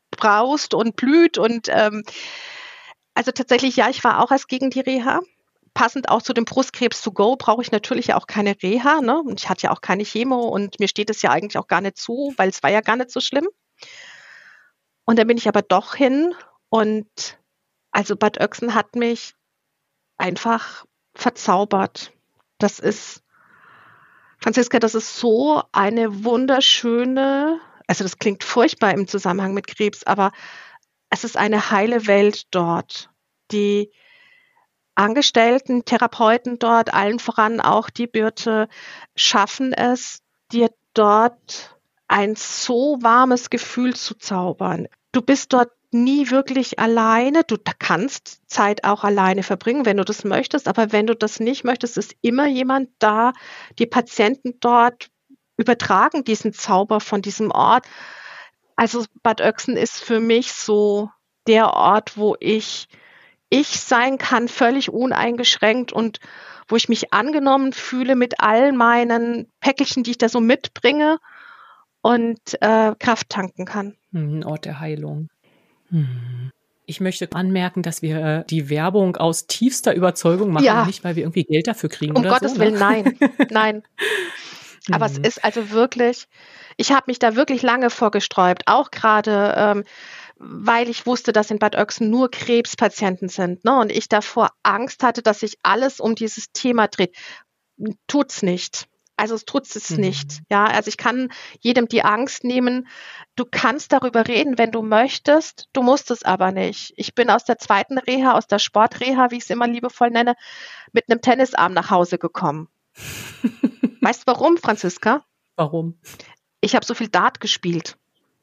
aufbraust und blüht und, ähm also tatsächlich, ja, ich war auch erst gegen die Reha. passend auch zu dem Brustkrebs to go brauche ich natürlich auch keine Reha, ne? Und ich hatte ja auch keine Chemo und mir steht es ja eigentlich auch gar nicht zu, weil es war ja gar nicht so schlimm. Und dann bin ich aber doch hin und also Bad Oechsen hat mich einfach verzaubert. Das ist, Franziska, das ist so eine wunderschöne, also das klingt furchtbar im Zusammenhang mit Krebs, aber es ist eine heile Welt dort. Die Angestellten, Therapeuten dort, allen voran auch die Birte, schaffen es, dir dort ein so warmes Gefühl zu zaubern. Du bist dort nie wirklich alleine. Du kannst Zeit auch alleine verbringen, wenn du das möchtest. Aber wenn du das nicht möchtest, ist immer jemand da. Die Patienten dort übertragen diesen Zauber von diesem Ort. Also Bad Oechsen ist für mich so der Ort, wo ich ich sein kann, völlig uneingeschränkt und wo ich mich angenommen fühle mit all meinen Päckchen, die ich da so mitbringe und äh, Kraft tanken kann. Ein Ort der Heilung. Hm. Ich möchte anmerken, dass wir äh, die Werbung aus tiefster Überzeugung machen, Ja. nicht weil wir irgendwie Geld dafür kriegen Um oder Gottes so. Willen, Ne? nein, nein. Aber es Hm. ist also wirklich, ich habe mich da wirklich lange vorgesträubt, auch gerade, ähm, weil ich wusste, dass in Bad Oechsen nur Krebspatienten sind, ne? Und ich davor Angst hatte, dass sich alles um dieses Thema dreht. Tut's nicht. Also es tut's es Mhm. nicht. Ja, also ich kann jedem die Angst nehmen. Du kannst darüber reden, wenn du möchtest. Du musst es aber nicht. Ich bin aus der zweiten Reha, aus der Sportreha, wie ich es immer liebevoll nenne, mit einem Tennisarm nach Hause gekommen. Weißt du warum, Franziska? Warum? Ich habe so viel Dart gespielt.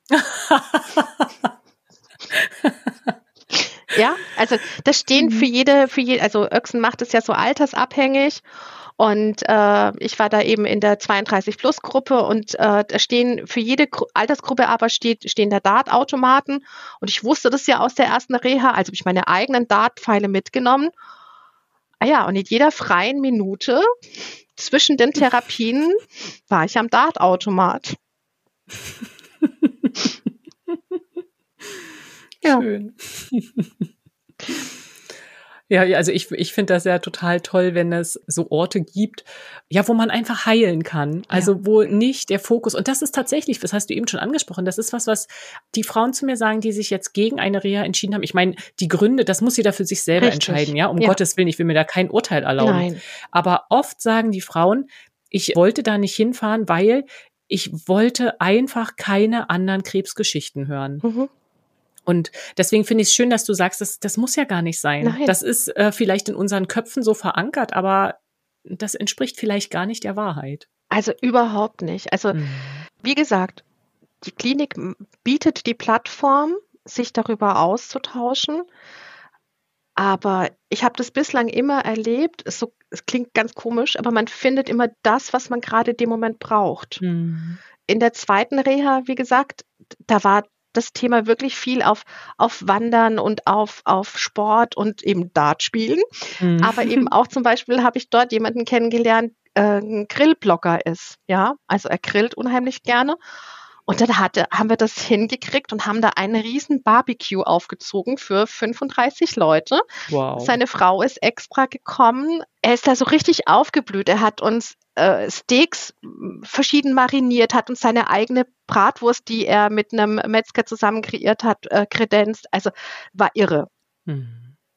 Ja, also das stehen für jede, für jede, also Oechsen macht es ja so altersabhängig und äh, ich war da eben in der zweiunddreißig-Plus-Gruppe und äh, da stehen für jede Gru- Altersgruppe aber steht, stehen da Dartautomaten und ich wusste das ja aus der ersten Reha, also habe ich meine eigenen Dartpfeile mitgenommen. Ah ja, und in jeder freien Minute zwischen den Therapien war ich am Dartautomat. Ja. Schön. Ja, ja, also ich, ich finde das ja total toll, wenn es so Orte gibt, ja, wo man einfach heilen kann. Also Ja. wo nicht der Fokus, und das ist tatsächlich, das hast du eben schon angesprochen, das ist was, was die Frauen zu mir sagen, die sich jetzt gegen eine Reha entschieden haben. Ich meine, die Gründe, das muss jeder für sich selber Richtig. entscheiden, ja, um Ja. Gottes Willen, ich will mir da kein Urteil erlauben. Nein. Aber oft sagen die Frauen, ich wollte da nicht hinfahren, weil ich wollte einfach keine anderen Krebsgeschichten hören. Mhm. Und deswegen finde ich es schön, dass du sagst, das, das muss ja gar nicht sein. Nein. Das ist äh, vielleicht in unseren Köpfen so verankert, aber das entspricht vielleicht gar nicht der Wahrheit. Also überhaupt nicht. Also Mhm. wie gesagt, die Klinik m- bietet die Plattform, sich darüber auszutauschen. Aber ich habe das bislang immer erlebt, es, so, es klingt ganz komisch, aber man findet immer das, was man gerade in dem Moment braucht. Mhm. In der zweiten Reha, wie gesagt, da war das Thema wirklich viel auf, auf Wandern und auf, auf Sport und eben Dart spielen. Mhm. Aber eben auch zum Beispiel habe ich dort jemanden kennengelernt, äh, ein Grillblocker ist. Ja, also er grillt unheimlich gerne. Und dann hatte, haben wir das hingekriegt und haben da einen riesen Barbecue aufgezogen für fünfunddreißig Leute. Wow. Seine Frau ist extra gekommen. Er ist da so richtig aufgeblüht. Er hat uns äh, Steaks m, verschieden mariniert, hat uns seine eigene Bratwurst, die er mit einem Metzger zusammen kreiert hat, äh, kredenzt. Also war irre. Mhm.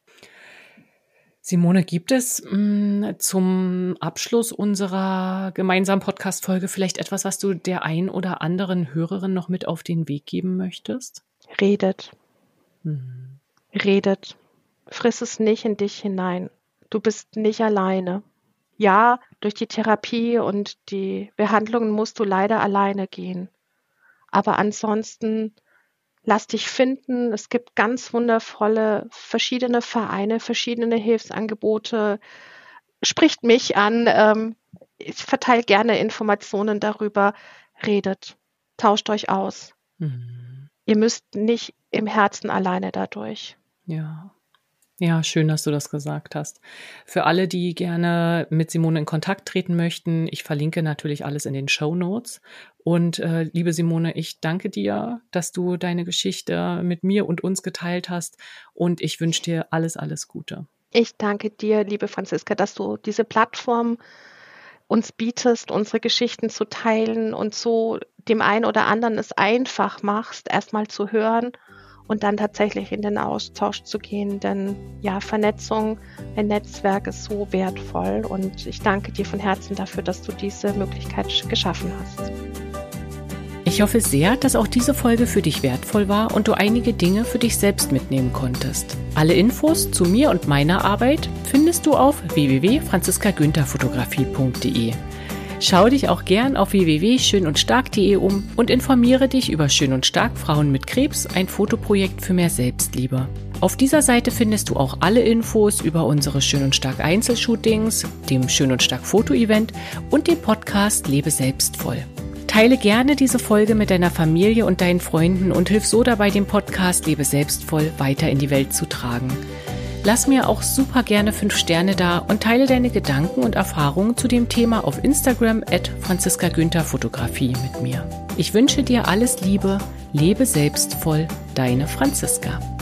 Simone, gibt es mh, zum Abschluss unserer gemeinsamen Podcast-Folge vielleicht etwas, was du der ein oder anderen Hörerin noch mit auf den Weg geben möchtest? Redet, Mhm. redet. Friss es nicht in dich hinein. Du bist nicht alleine. Ja, durch die Therapie und die Behandlungen musst du leider alleine gehen. Aber ansonsten lass dich finden. Es gibt ganz wundervolle verschiedene Vereine, verschiedene Hilfsangebote. Spricht mich an. Ähm, ich verteile gerne Informationen darüber. Redet, tauscht euch aus. Mhm. Ihr müsst nicht im Herzen alleine dadurch. Ja. Ja, schön, dass du das gesagt hast. Für alle, die gerne mit Simone in Kontakt treten möchten, ich verlinke natürlich alles in den Shownotes. Und äh, liebe Simone, ich danke dir, dass du deine Geschichte mit mir und uns geteilt hast. Und ich wünsche dir alles, alles Gute. Ich danke dir, liebe Franziska, dass du diese Plattform uns bietest, unsere Geschichten zu teilen und so dem einen oder anderen es einfach machst, erstmal zu hören und dann tatsächlich in den Austausch zu gehen. Denn ja, Vernetzung, ein Netzwerk ist so wertvoll und ich danke dir von Herzen dafür, dass du diese Möglichkeit geschaffen hast. Ich hoffe sehr, dass auch diese Folge für dich wertvoll war und du einige Dinge für dich selbst mitnehmen konntest. Alle Infos zu mir und meiner Arbeit findest du auf w w w punkt franziska günther fotografie punkt d e. Schau dich auch gern auf w w w punkt schön und stark punkt d e um und informiere dich über Schön und Stark Frauen mit Krebs, ein Fotoprojekt für mehr Selbstliebe. Auf dieser Seite findest du auch alle Infos über unsere Schön und Stark Einzelshootings, dem Schön und Stark Foto-Event und dem Podcast Lebe selbstvoll. Teile gerne diese Folge mit deiner Familie und deinen Freunden und hilf so dabei, den Podcast Lebe selbstvoll weiter in die Welt zu tragen. Lass mir auch super gerne fünf Sterne da und teile deine Gedanken und Erfahrungen zu dem Thema auf Instagram at franziska günther fotografie mit mir. Ich wünsche dir alles Liebe, lebe selbstvoll, deine Franziska.